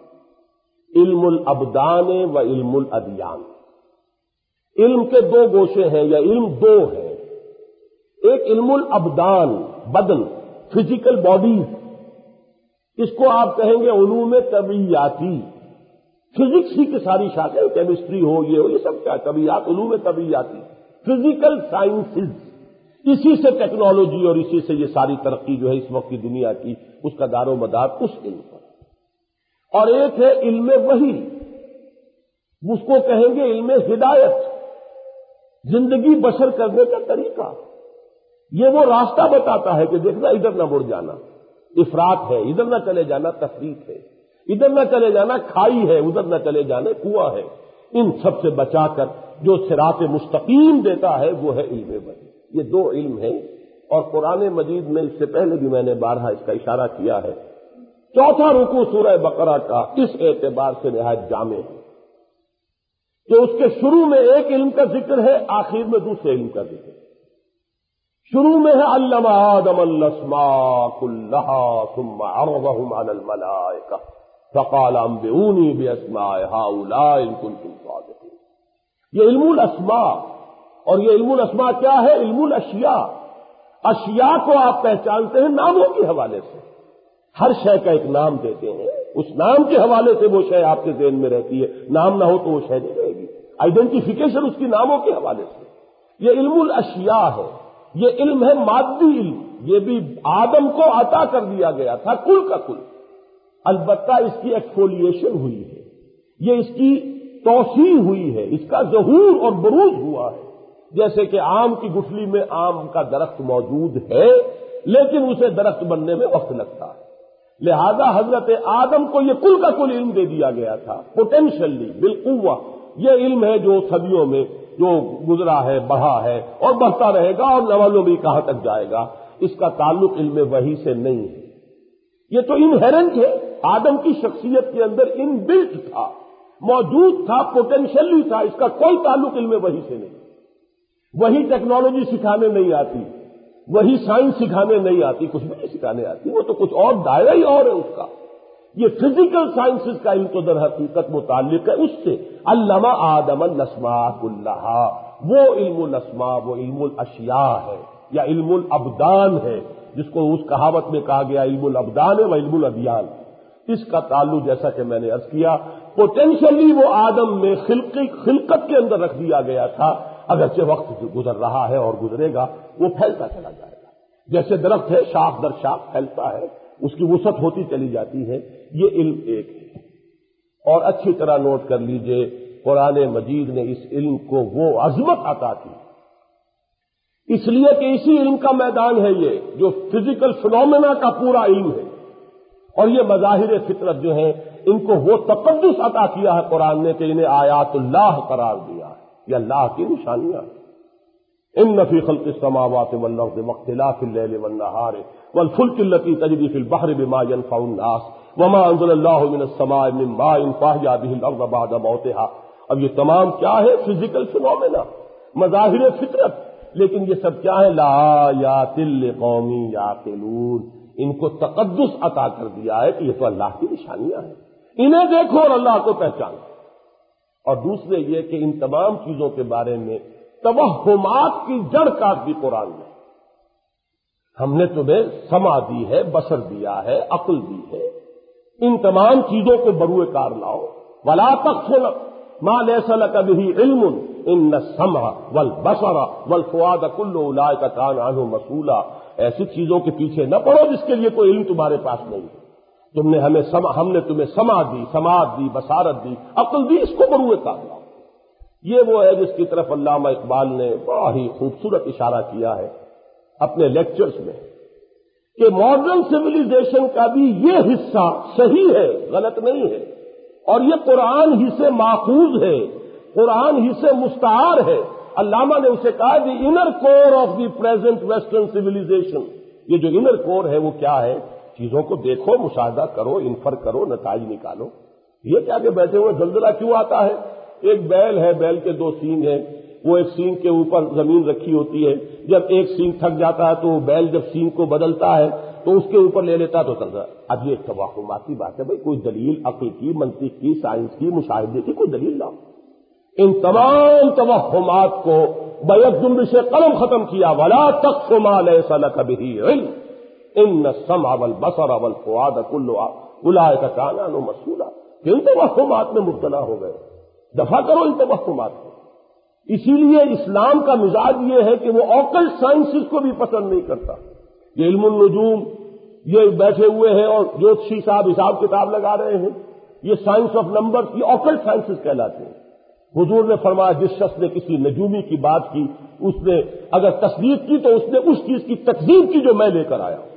علم الابدان و علم الادیان۔ علم کے دو گوشے ہیں یا علم دو ہیں، ایک علم الابدان، بدن، فزیکل باڈیز، اس کو آپ کہیں گے علوم طبیعیاتی، فزکس ہی کی ساری شاخیں، کیمسٹری ہو، یہ ہو، یہ سب کیا طبیعیات، علوم طبیعیاتی، فزیکل سائنسز، اسی سے ٹیکنالوجی اور اسی سے یہ ساری ترقی جو ہے اس وقت کی دنیا کی، اس کا دار و مدار اس علم پر۔ اور ایک ہے علم وحی، اس کو کہیں گے علم ہدایت، زندگی بسر کرنے کا طریقہ، یہ وہ راستہ بتاتا ہے کہ دیکھنا ادھر نہ مڑ جانا، افراط ہے، ادھر نہ چلے جانا، تفریط ہے، ادھر نہ چلے جانا، کھائی ہے، ادھر نہ چلے جانا، کنواں ہے۔ ان سب سے بچا کر جو صراط مستقیم دیتا ہے وہ ہے علم وحی۔ یہ دو علم ہیں، اور قرآن مجید میں اس سے پہلے بھی میں نے بارہا اس کا اشارہ کیا ہے۔ چوتھا رکوع سورہ بقرہ کا اس اعتبار سے نہایت جامع ہے کہ اس کے شروع میں ایک علم کا ذکر ہے، آخر میں دوسرے علم کا ذکر ہے۔ شروع میں ہے علم آدم الاسماء كلها ثم عرضهم على الملائكة فقال انبئوني باسماء هؤلاء ان كنتم صادقين۔ یہ علم الاسماء، اور یہ علم الاسماء کیا ہے؟ علم الاشیاء۔ اشیاء کو آپ پہچانتے ہیں ناموں کے حوالے سے، ہر شے کا ایک نام دیتے ہیں، اس نام کے حوالے سے وہ شے آپ کے ذہن میں رہتی ہے، نام نہ ہو تو وہ شے نہیں رہے گی، آئیڈینٹیفیکیشن اس کی ناموں کے حوالے سے۔ یہ علم الاشیاء ہے، یہ علم ہے مادی علم، یہ بھی آدم کو عطا کر دیا گیا تھا کل کا کل، البتہ اس کی ایکسفولیشن ہوئی ہے، یہ اس کی توسیع ہوئی ہے، اس کا ظہور اور بروز ہوا ہے۔ جیسے کہ آم کی گٹھلی میں آم کا درخت موجود ہے، لیکن اسے درخت بننے میں وقت لگتا ہے، لہذا حضرت آدم کو یہ کل کا کل علم دے دیا گیا تھا، پوٹینشلی بالقوہ۔ یہ علم ہے جو صدیوں میں جو گزرا ہے، بڑھا ہے اور بڑھتا رہے گا، اور نوالوں بھی کہاں تک جائے گا۔ اس کا تعلق علم وحی سے نہیں ہے، یہ تو انہیرنٹ ہے، آدم کی شخصیت کے اندر ان بلٹ تھا، موجود تھا، پوٹینشلی تھا، اس کا کوئی تعلق علم وحی سے نہیں۔ وہی ٹیکنالوجی سکھانے نہیں آتی، وہی سائنس سکھانے نہیں آتی، کچھ بھی نہیں سکھانے آتی، وہ تو کچھ اور دائرہ ہی اور ہے اس کا۔ یہ فزیکل سائنسز کا علم تو در حقیقت متعلق ہے اس سے، علم آدم الاسماء کلھا، وہ علم الاسماء، وہ علم الاشیاء ہے یا علم الابدان ہے، جس کو اس کہاوت میں کہا گیا علم الابدان و علم الادیان۔ اس کا تعلق جیسا کہ میں نے عرض کیا، پوٹینشلی وہ آدم میں خلقت کے اندر رکھ دیا گیا تھا، اگرچہ وقت گزر رہا ہے اور گزرے گا، وہ پھیلتا چلا جائے گا، جیسے درخت ہے شاخ در شاخ پھیلتا ہے، اس کی وسعت ہوتی چلی جاتی ہے۔ یہ علم ایک ہے، اور اچھی طرح نوٹ کر لیجئے، قرآن مجید نے اس علم کو وہ عظمت عطا کی، اس لیے کہ اسی علم کا میدان ہے یہ، جو فزیکل فنومینا کا پورا علم ہے، اور یہ مظاہر فطرت جو ہیں ان کو وہ تقدس عطا کیا ہے قرآن نے کہ انہیں آیات اللہ قرار دیا ہے، یہ اللہ کی نشانیاں ہیں۔ ان فی خلق السماوات والارض واختلاف اللیل والنہار والفلک التی تجری فی البحر بما ينفع الناس وما انزل اللہ من السماء من ماء فاحیا به الارض بعد موتها۔ اب یہ تمام کیا ہے؟ فزیکل فنومینا، مظاہر فطرت، لیکن یہ سب کیا ہے؟ لآیات لقوم یعقلون، ان کو تقدس عطا کر دیا ہے کہ یہ تو اللہ کی نشانیاں ہیں، انہیں دیکھو اور اللہ کو پہچانو۔ اور دوسرے یہ کہ ان تمام چیزوں کے بارے میں توہمات کی جڑ کاٹ دی قرآن نے۔ ہم نے تمہیں سمع دی ہے، بصر دیا ہے، عقل دی ہے، ان تمام چیزوں کو بروئے کار لاؤ۔ ولا تقف ما ليس لك به علم ان السمع والبصر والفؤاد كل اولئك كان عنه مسؤولا۔ ایسی چیزوں کے پیچھے نہ پڑو جس کے لیے کوئی علم تمہارے پاس نہیں ہے۔ ہم نے تمہیں سمع دی، سماعت دی، بصارت دی، عقل دی، اس کو بروئے کار لاؤ۔ یہ وہ ہے جس کی طرف علامہ اقبال نے بڑا ہی خوبصورت اشارہ کیا ہے اپنے لیکچرز میں کہ ماڈرن سویلائزیشن کا بھی یہ حصہ صحیح ہے، غلط نہیں ہے، اور یہ قرآن ہی سے ماخوذ ہے، قرآن ہی سے مستعار ہے۔ علامہ نے اسے کہا the inner core of the present western civilisation. یہ جو انر کور ہے وہ کیا ہے؟ چیزوں کو دیکھو، مشاہدہ کرو، انفر کرو، نتائج نکالو۔ یہ کیا کہ بیٹھے ہوئے زلزلہ کیوں آتا ہے؟ ایک بیل ہے، بیل کے دو سینگ ہیں، وہ ایک سینگ کے اوپر زمین رکھی ہوتی ہے، جب ایک سینگ تھک جاتا ہے تو بیل جب سینگ کو بدلتا ہے تو اس کے اوپر لے لیتا تو چلتا۔ اب یہ توہماتی بات ہے بھائی، کوئی دلیل عقل کی، منطق کی، سائنس کی، مشاہدے کی کوئی دلیل لاؤ۔ ان تمام توہمات کو بیک جنبش قلم ختم کیا۔ ولا تقف ما ليس لك به علم ان السمع والبصر والفؤاد كل اولئك كان عنه مسؤولا۔ ان توہمات میں مبتلا ہو گئے، دفع کرو ان توہمات کو۔ اسی لیے اسلام کا مزاج یہ ہے کہ وہ اوکلٹ سائنسز کو بھی پسند نہیں کرتا۔ یہ علم النجوم، یہ بیٹھے ہوئے ہیں اور جوتشی صاحب حساب کتاب لگا رہے ہیں، یہ سائنس آف نمبر، یہ اوکلٹ سائنسز کہلاتے ہیں۔ حضور نے فرمایا جس شخص نے کسی نجومی کی بات کی، اس نے اگر تصدیق کی تو اس نے اس چیز کی تکذیب کی جو میں لے کر آیا ہوں۔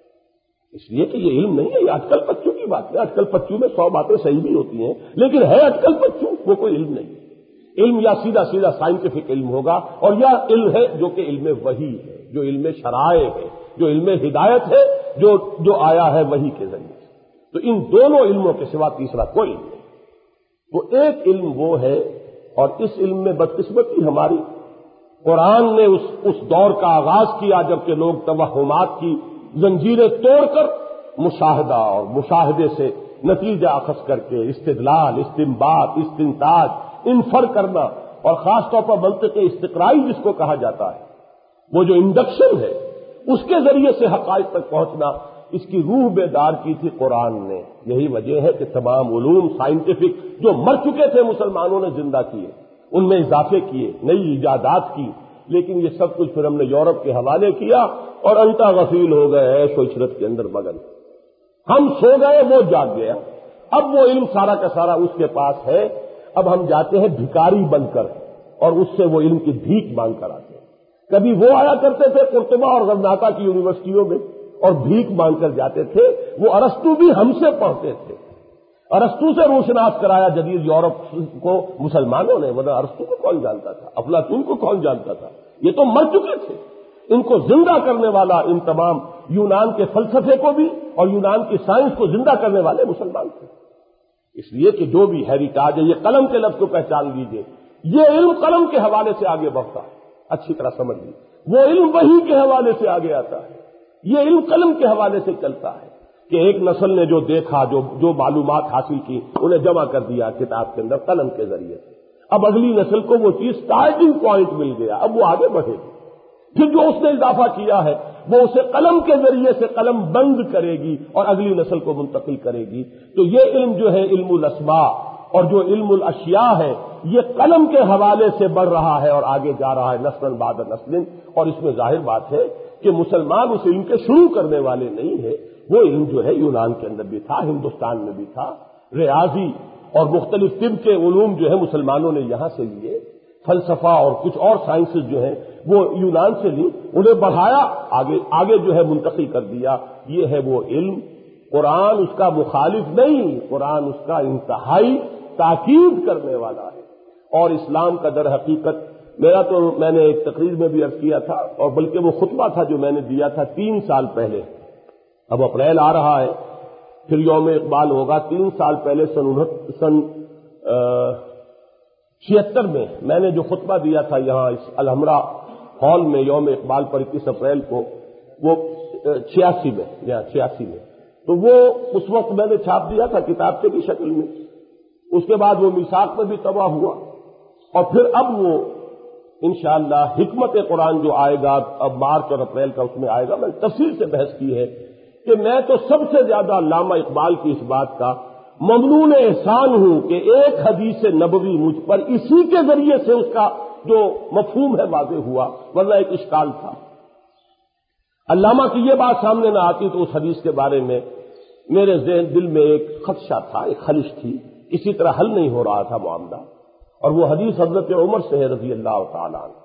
اس لیے کہ یہ علم نہیں ہے، یہ اٹکل پچو کی بات ہے۔ اٹکل پچو میں 100 باتیں صحیح بھی ہوتی ہیں، لیکن ہے اٹکل پچو، وہ کوئی علم نہیں۔ علم یا سیدھا سیدھا سائنٹیفک علم ہوگا، اور یا علم ہے جو کہ علم وحی ہے، جو علم شرائع ہے، جو علم ہدایت ہے، جو آیا ہے وحی کے ذریعے سے۔ تو ان دونوں علموں کے سوا تیسرا کوئی علم نہیں۔ وہ ایک علم وہ ہے، اور اس علم میں بدقسمتی ہماری، قرآن نے اس دور کا آغاز کیا جبکہ لوگ توہمات کی زنجیریں توڑ کر مشاہدہ اور مشاہدے سے نتیجہ اخذ کر کے استدلال، استنباط، استنتاج، انفر کرنا، اور خاص طور پر منطق استقرائی جس کو کہا جاتا ہے، وہ جو انڈکشن ہے اس کے ذریعے سے حقائق تک پہنچنا، اس کی روح بیدار کی تھی قرآن نے۔ یہی وجہ ہے کہ تمام علوم سائنٹیفک جو مر چکے تھے مسلمانوں نے زندہ کیے، ان میں اضافے کیے، نئی ایجادات کی، لیکن یہ سب کچھ پھر ہم نے یورپ کے حوالے کیا اور انتا غفیل ہو گئے عیش و عشرت کے اندر مگن۔ ہم سو گئے، وہ جاگ گیا۔ اب وہ علم سارا کا سارا اس کے پاس ہے، اب ہم جاتے ہیں بھکاری بن کر اور اس سے وہ علم کی بھیک مانگ کر آتے ہیں۔ کبھی وہ آیا کرتے تھے قرطبہ اور غرناطہ کی یونیورسٹیوں میں اور بھیک مانگ کر جاتے تھے، وہ ارسطو بھی ہم سے پڑھتے تھے۔ ارسطو سے روشناس کرایا جدید یورپ کو مسلمانوں نے، ورنہ ارسطو کو کون جانتا تھا، افلاطون کو کون جانتا تھا، یہ تو مر چکے تھے۔ ان کو زندہ کرنے والا ان تمام یونان کے فلسفے کو بھی اور یونان کی سائنس کو زندہ کرنے والے مسلمان تھے۔ اس لیے کہ جو بھی ہیریٹاج ہے، یہ قلم کے لفظ کو پہچان لیجئے، یہ علم قلم کے حوالے سے آگے بڑھتا ہے، اچھی طرح سمجھ لیجیے۔ وہ علم وحی کے حوالے سے آگے آتا ہے، یہ علم قلم کے حوالے سے چلتا ہے کہ ایک نسل نے جو دیکھا، جو معلومات حاصل کی، انہیں جمع کر دیا کتاب کے اندر قلم کے ذریعے سے۔ اب اگلی نسل کو وہ چیز سٹارٹنگ پوائنٹ مل گیا، اب وہ آگے بڑھے گی۔ پھر جو اس نے اضافہ کیا ہے وہ اسے قلم کے ذریعے سے قلم بند کرے گی اور اگلی نسل کو منتقل کرے گی۔ تو یہ علم جو ہے علم الاسماء اور جو علم الاشیاء ہے، یہ قلم کے حوالے سے بڑھ رہا ہے اور آگے جا رہا ہے نسل بعد نسل۔ اور اس میں ظاہر بات ہے کہ مسلمان اس علم کے شروع کرنے والے نہیں ہے، وہ علم جو ہے یونان کے اندر بھی تھا، ہندوستان میں بھی تھا۔ ریاضی اور مختلف طب کے علوم جو ہے مسلمانوں نے یہاں سے لیے، فلسفہ اور کچھ اور سائنسز جو ہیں وہ یونان سے لی، انہیں بڑھایا، آگے جو ہے منتقل کر دیا۔ یہ ہے وہ علم۔ قرآن اس کا مخالف نہیں، قرآن اس کا انتہائی تاکید کرنے والا ہے۔ اور اسلام کا در حقیقت میں نے ایک تقریر میں بھی عرض کیا تھا، اور بلکہ وہ خطبہ تھا جو میں نے دیا تھا 3 سال پہلے۔ اب اپریل آ رہا ہے، پھر یوم اقبال ہوگا۔ 3 سال پہلے سن 76 میں نے جو خطبہ دیا تھا یہاں اس الحمرا ہال میں یوم اقبال پر 21 اپریل کو، وہ 86 میں یا 86 میں، تو وہ اس وقت میں نے چھاپ دیا تھا کتابچے کی شکل میں. اس کے بعد وہ میثاق میں بھی طبع ہوا، اور پھر اب وہ انشاءاللہ حکمت قرآن جو آئے گا اب مارچ اور اپریل کا اس میں آئے گا. میں نے تفصیل سے بحث کی ہے کہ میں تو سب سے زیادہ علامہ اقبال کی اس بات کا ممنون احسان ہوں کہ ایک حدیث نبوی مجھ پر اسی کے ذریعے سے اس کا جو مفہوم ہے واضح ہوا، ورنہ ایک اشکال تھا. علامہ کی یہ بات سامنے نہ آتی تو اس حدیث کے بارے میں میرے ذہن دل میں ایک خدشہ تھا، ایک خلش تھی، اسی طرح حل نہیں ہو رہا تھا معاملہ. اور وہ حدیث حضرت عمر سے ہے رضی اللہ تعالیٰ عنہ.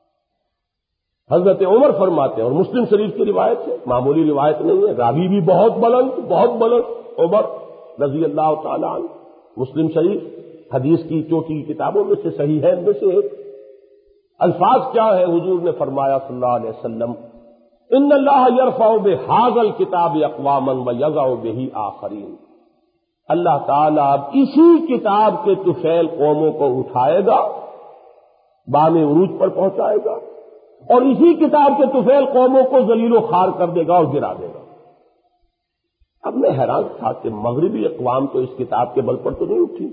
حضرت عمر فرماتے ہیں، اور مسلم شریف کی روایت ہے، معمولی روایت نہیں ہے، راوی بھی بہت بلند عمر رضی اللہ تعالیٰ عنہ. مسلم شریف حدیث کی چوٹی کتابوں میں سے صحیح ہے، ان میں سے ایک. الفاظ کیا ہے؟ حضور نے فرمایا صلی اللہ علیہ وسلم، ان اللہ یرفع بہذا الکتاب اقواما ویضع بہ آخرین. اللہ تعالیٰ اب اسی کتاب کے طفیل قوموں کو اٹھائے گا، بام عروج پر پہنچائے گا، اور اسی کتاب کے طفیل قوموں کو ذلیل و خوار کر دے گا اور گرا دے گا. اب میں حیران تھا کہ مغربی اقوام تو اس کتاب کے بل پر تو نہیں اٹھی،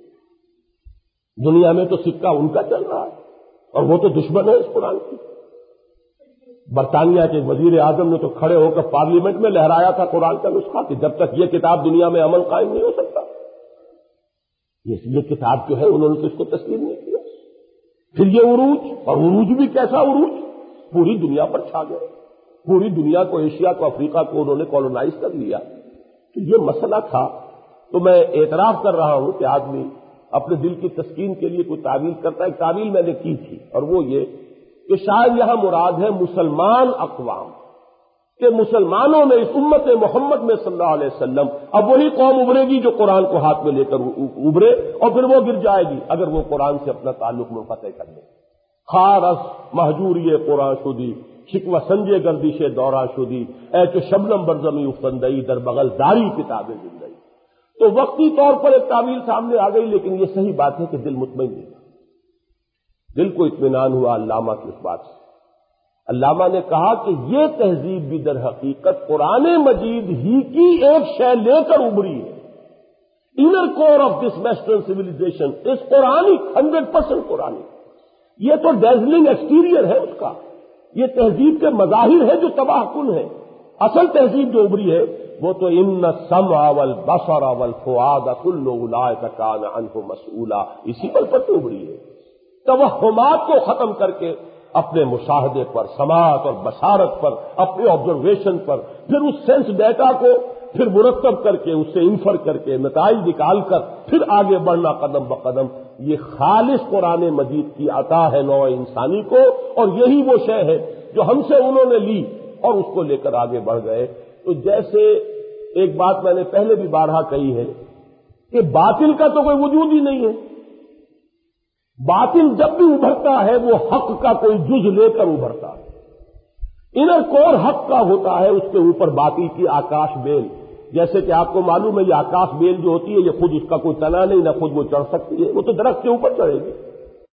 دنیا میں تو سکہ ان کا چل رہا ہے، اور وہ تو دشمن ہے اس قرآن کی. برطانیہ کے وزیر اعظم نے تو کھڑے ہو کر پارلیمنٹ میں لہرایا تھا قرآن کا نسخہ کہ جب تک یہ کتاب دنیا میں امن قائم نہیں ہو سکتا. یہ کتاب جو ہے انہوں نے تو اس کو تسلیم نہیں کیا. پھر یہ عروج، اور عروج بھی کیسا عروج، پوری دنیا پر چھا گئے، پوری دنیا کو، ایشیا کو، افریقہ کو انہوں نے کالونائز کر لیا. تو یہ مسئلہ تھا. تو میں اعتراف کر رہا ہوں کہ آدمی اپنے دل کی تسکین کے لیے کوئی تعویل کرتا ہے. ایک تعویل میں نے کی تھی، اور وہ یہ کہ شاید یہاں مراد ہے مسلمان اقوام، کہ مسلمانوں میں اس امت محمد میں صلی اللہ علیہ وسلم اب وہی قوم ابھرے گی جو قرآن کو ہاتھ میں لے کر ابھرے، اور پھر وہ گر جائے گی اگر وہ قرآن سے اپنا تعلق منقطع کر لے. خارس محجوری قرآن شدی، شکوہ سنجے گردش دورہ شدی، اے چو شبنم برزمی افندئی در بغل داری کتاب زندگی. تو وقتی طور پر ایک تعویل سامنے آ گئی، لیکن یہ صحیح بات ہے کہ دل مطمئن نہیں، دل کو اطمینان ہوا علامہ کی اس بات سے. علامہ نے کہا کہ یہ تہذیب بھی در حقیقت قرآن مجید ہی کی ایک شے لے کر ابھری ہے. Inner core of this western civilisation is Quranic, 100% Quranic. یہ تو ڈیزلنگ ایکسٹیریئر ہے اس کا، یہ تہذیب کے مظاہر ہے جو تباہ کن ہے. اصل تہذیب جو ابھری ہے وہ تو ان السمع والبصر والفؤاد کل اولئک کان عنہ مسئولا، اسی پر تو ابھری ہے. توہمات کو ختم کر کے اپنے مشاہدے پر، سماعت اور بصارت پر، اپنے آبزرویشن پر، پھر اس سینس ڈیٹا کو پھر مرتب کر کے، اس سے انفر کر کے نتائج نکال کر پھر آگے بڑھنا قدم بقدم، یہ خالص قرآن مجید کی عطا ہے نوع انسانی کو. اور یہی وہ شے ہے جو ہم سے انہوں نے لی اور اس کو لے کر آگے بڑھ گئے. تو جیسے ایک بات میں نے پہلے بھی بارہا کہی ہے کہ باطل کا تو کوئی وجود ہی نہیں ہے. باطل جب بھی ابھرتا ہے وہ حق کا کوئی جز لے کر ابھرتا ہے. انر کور حق کا ہوتا ہے، اس کے اوپر باطل کی آکاش بیل. جیسے کہ آپ کو معلوم ہے یہ آکاش بیل جو ہوتی ہے یہ خود اس کا کوئی تنا نہیں، نہ خود وہ چڑھ سکتی ہے، وہ تو درخت کے اوپر چڑھے گی.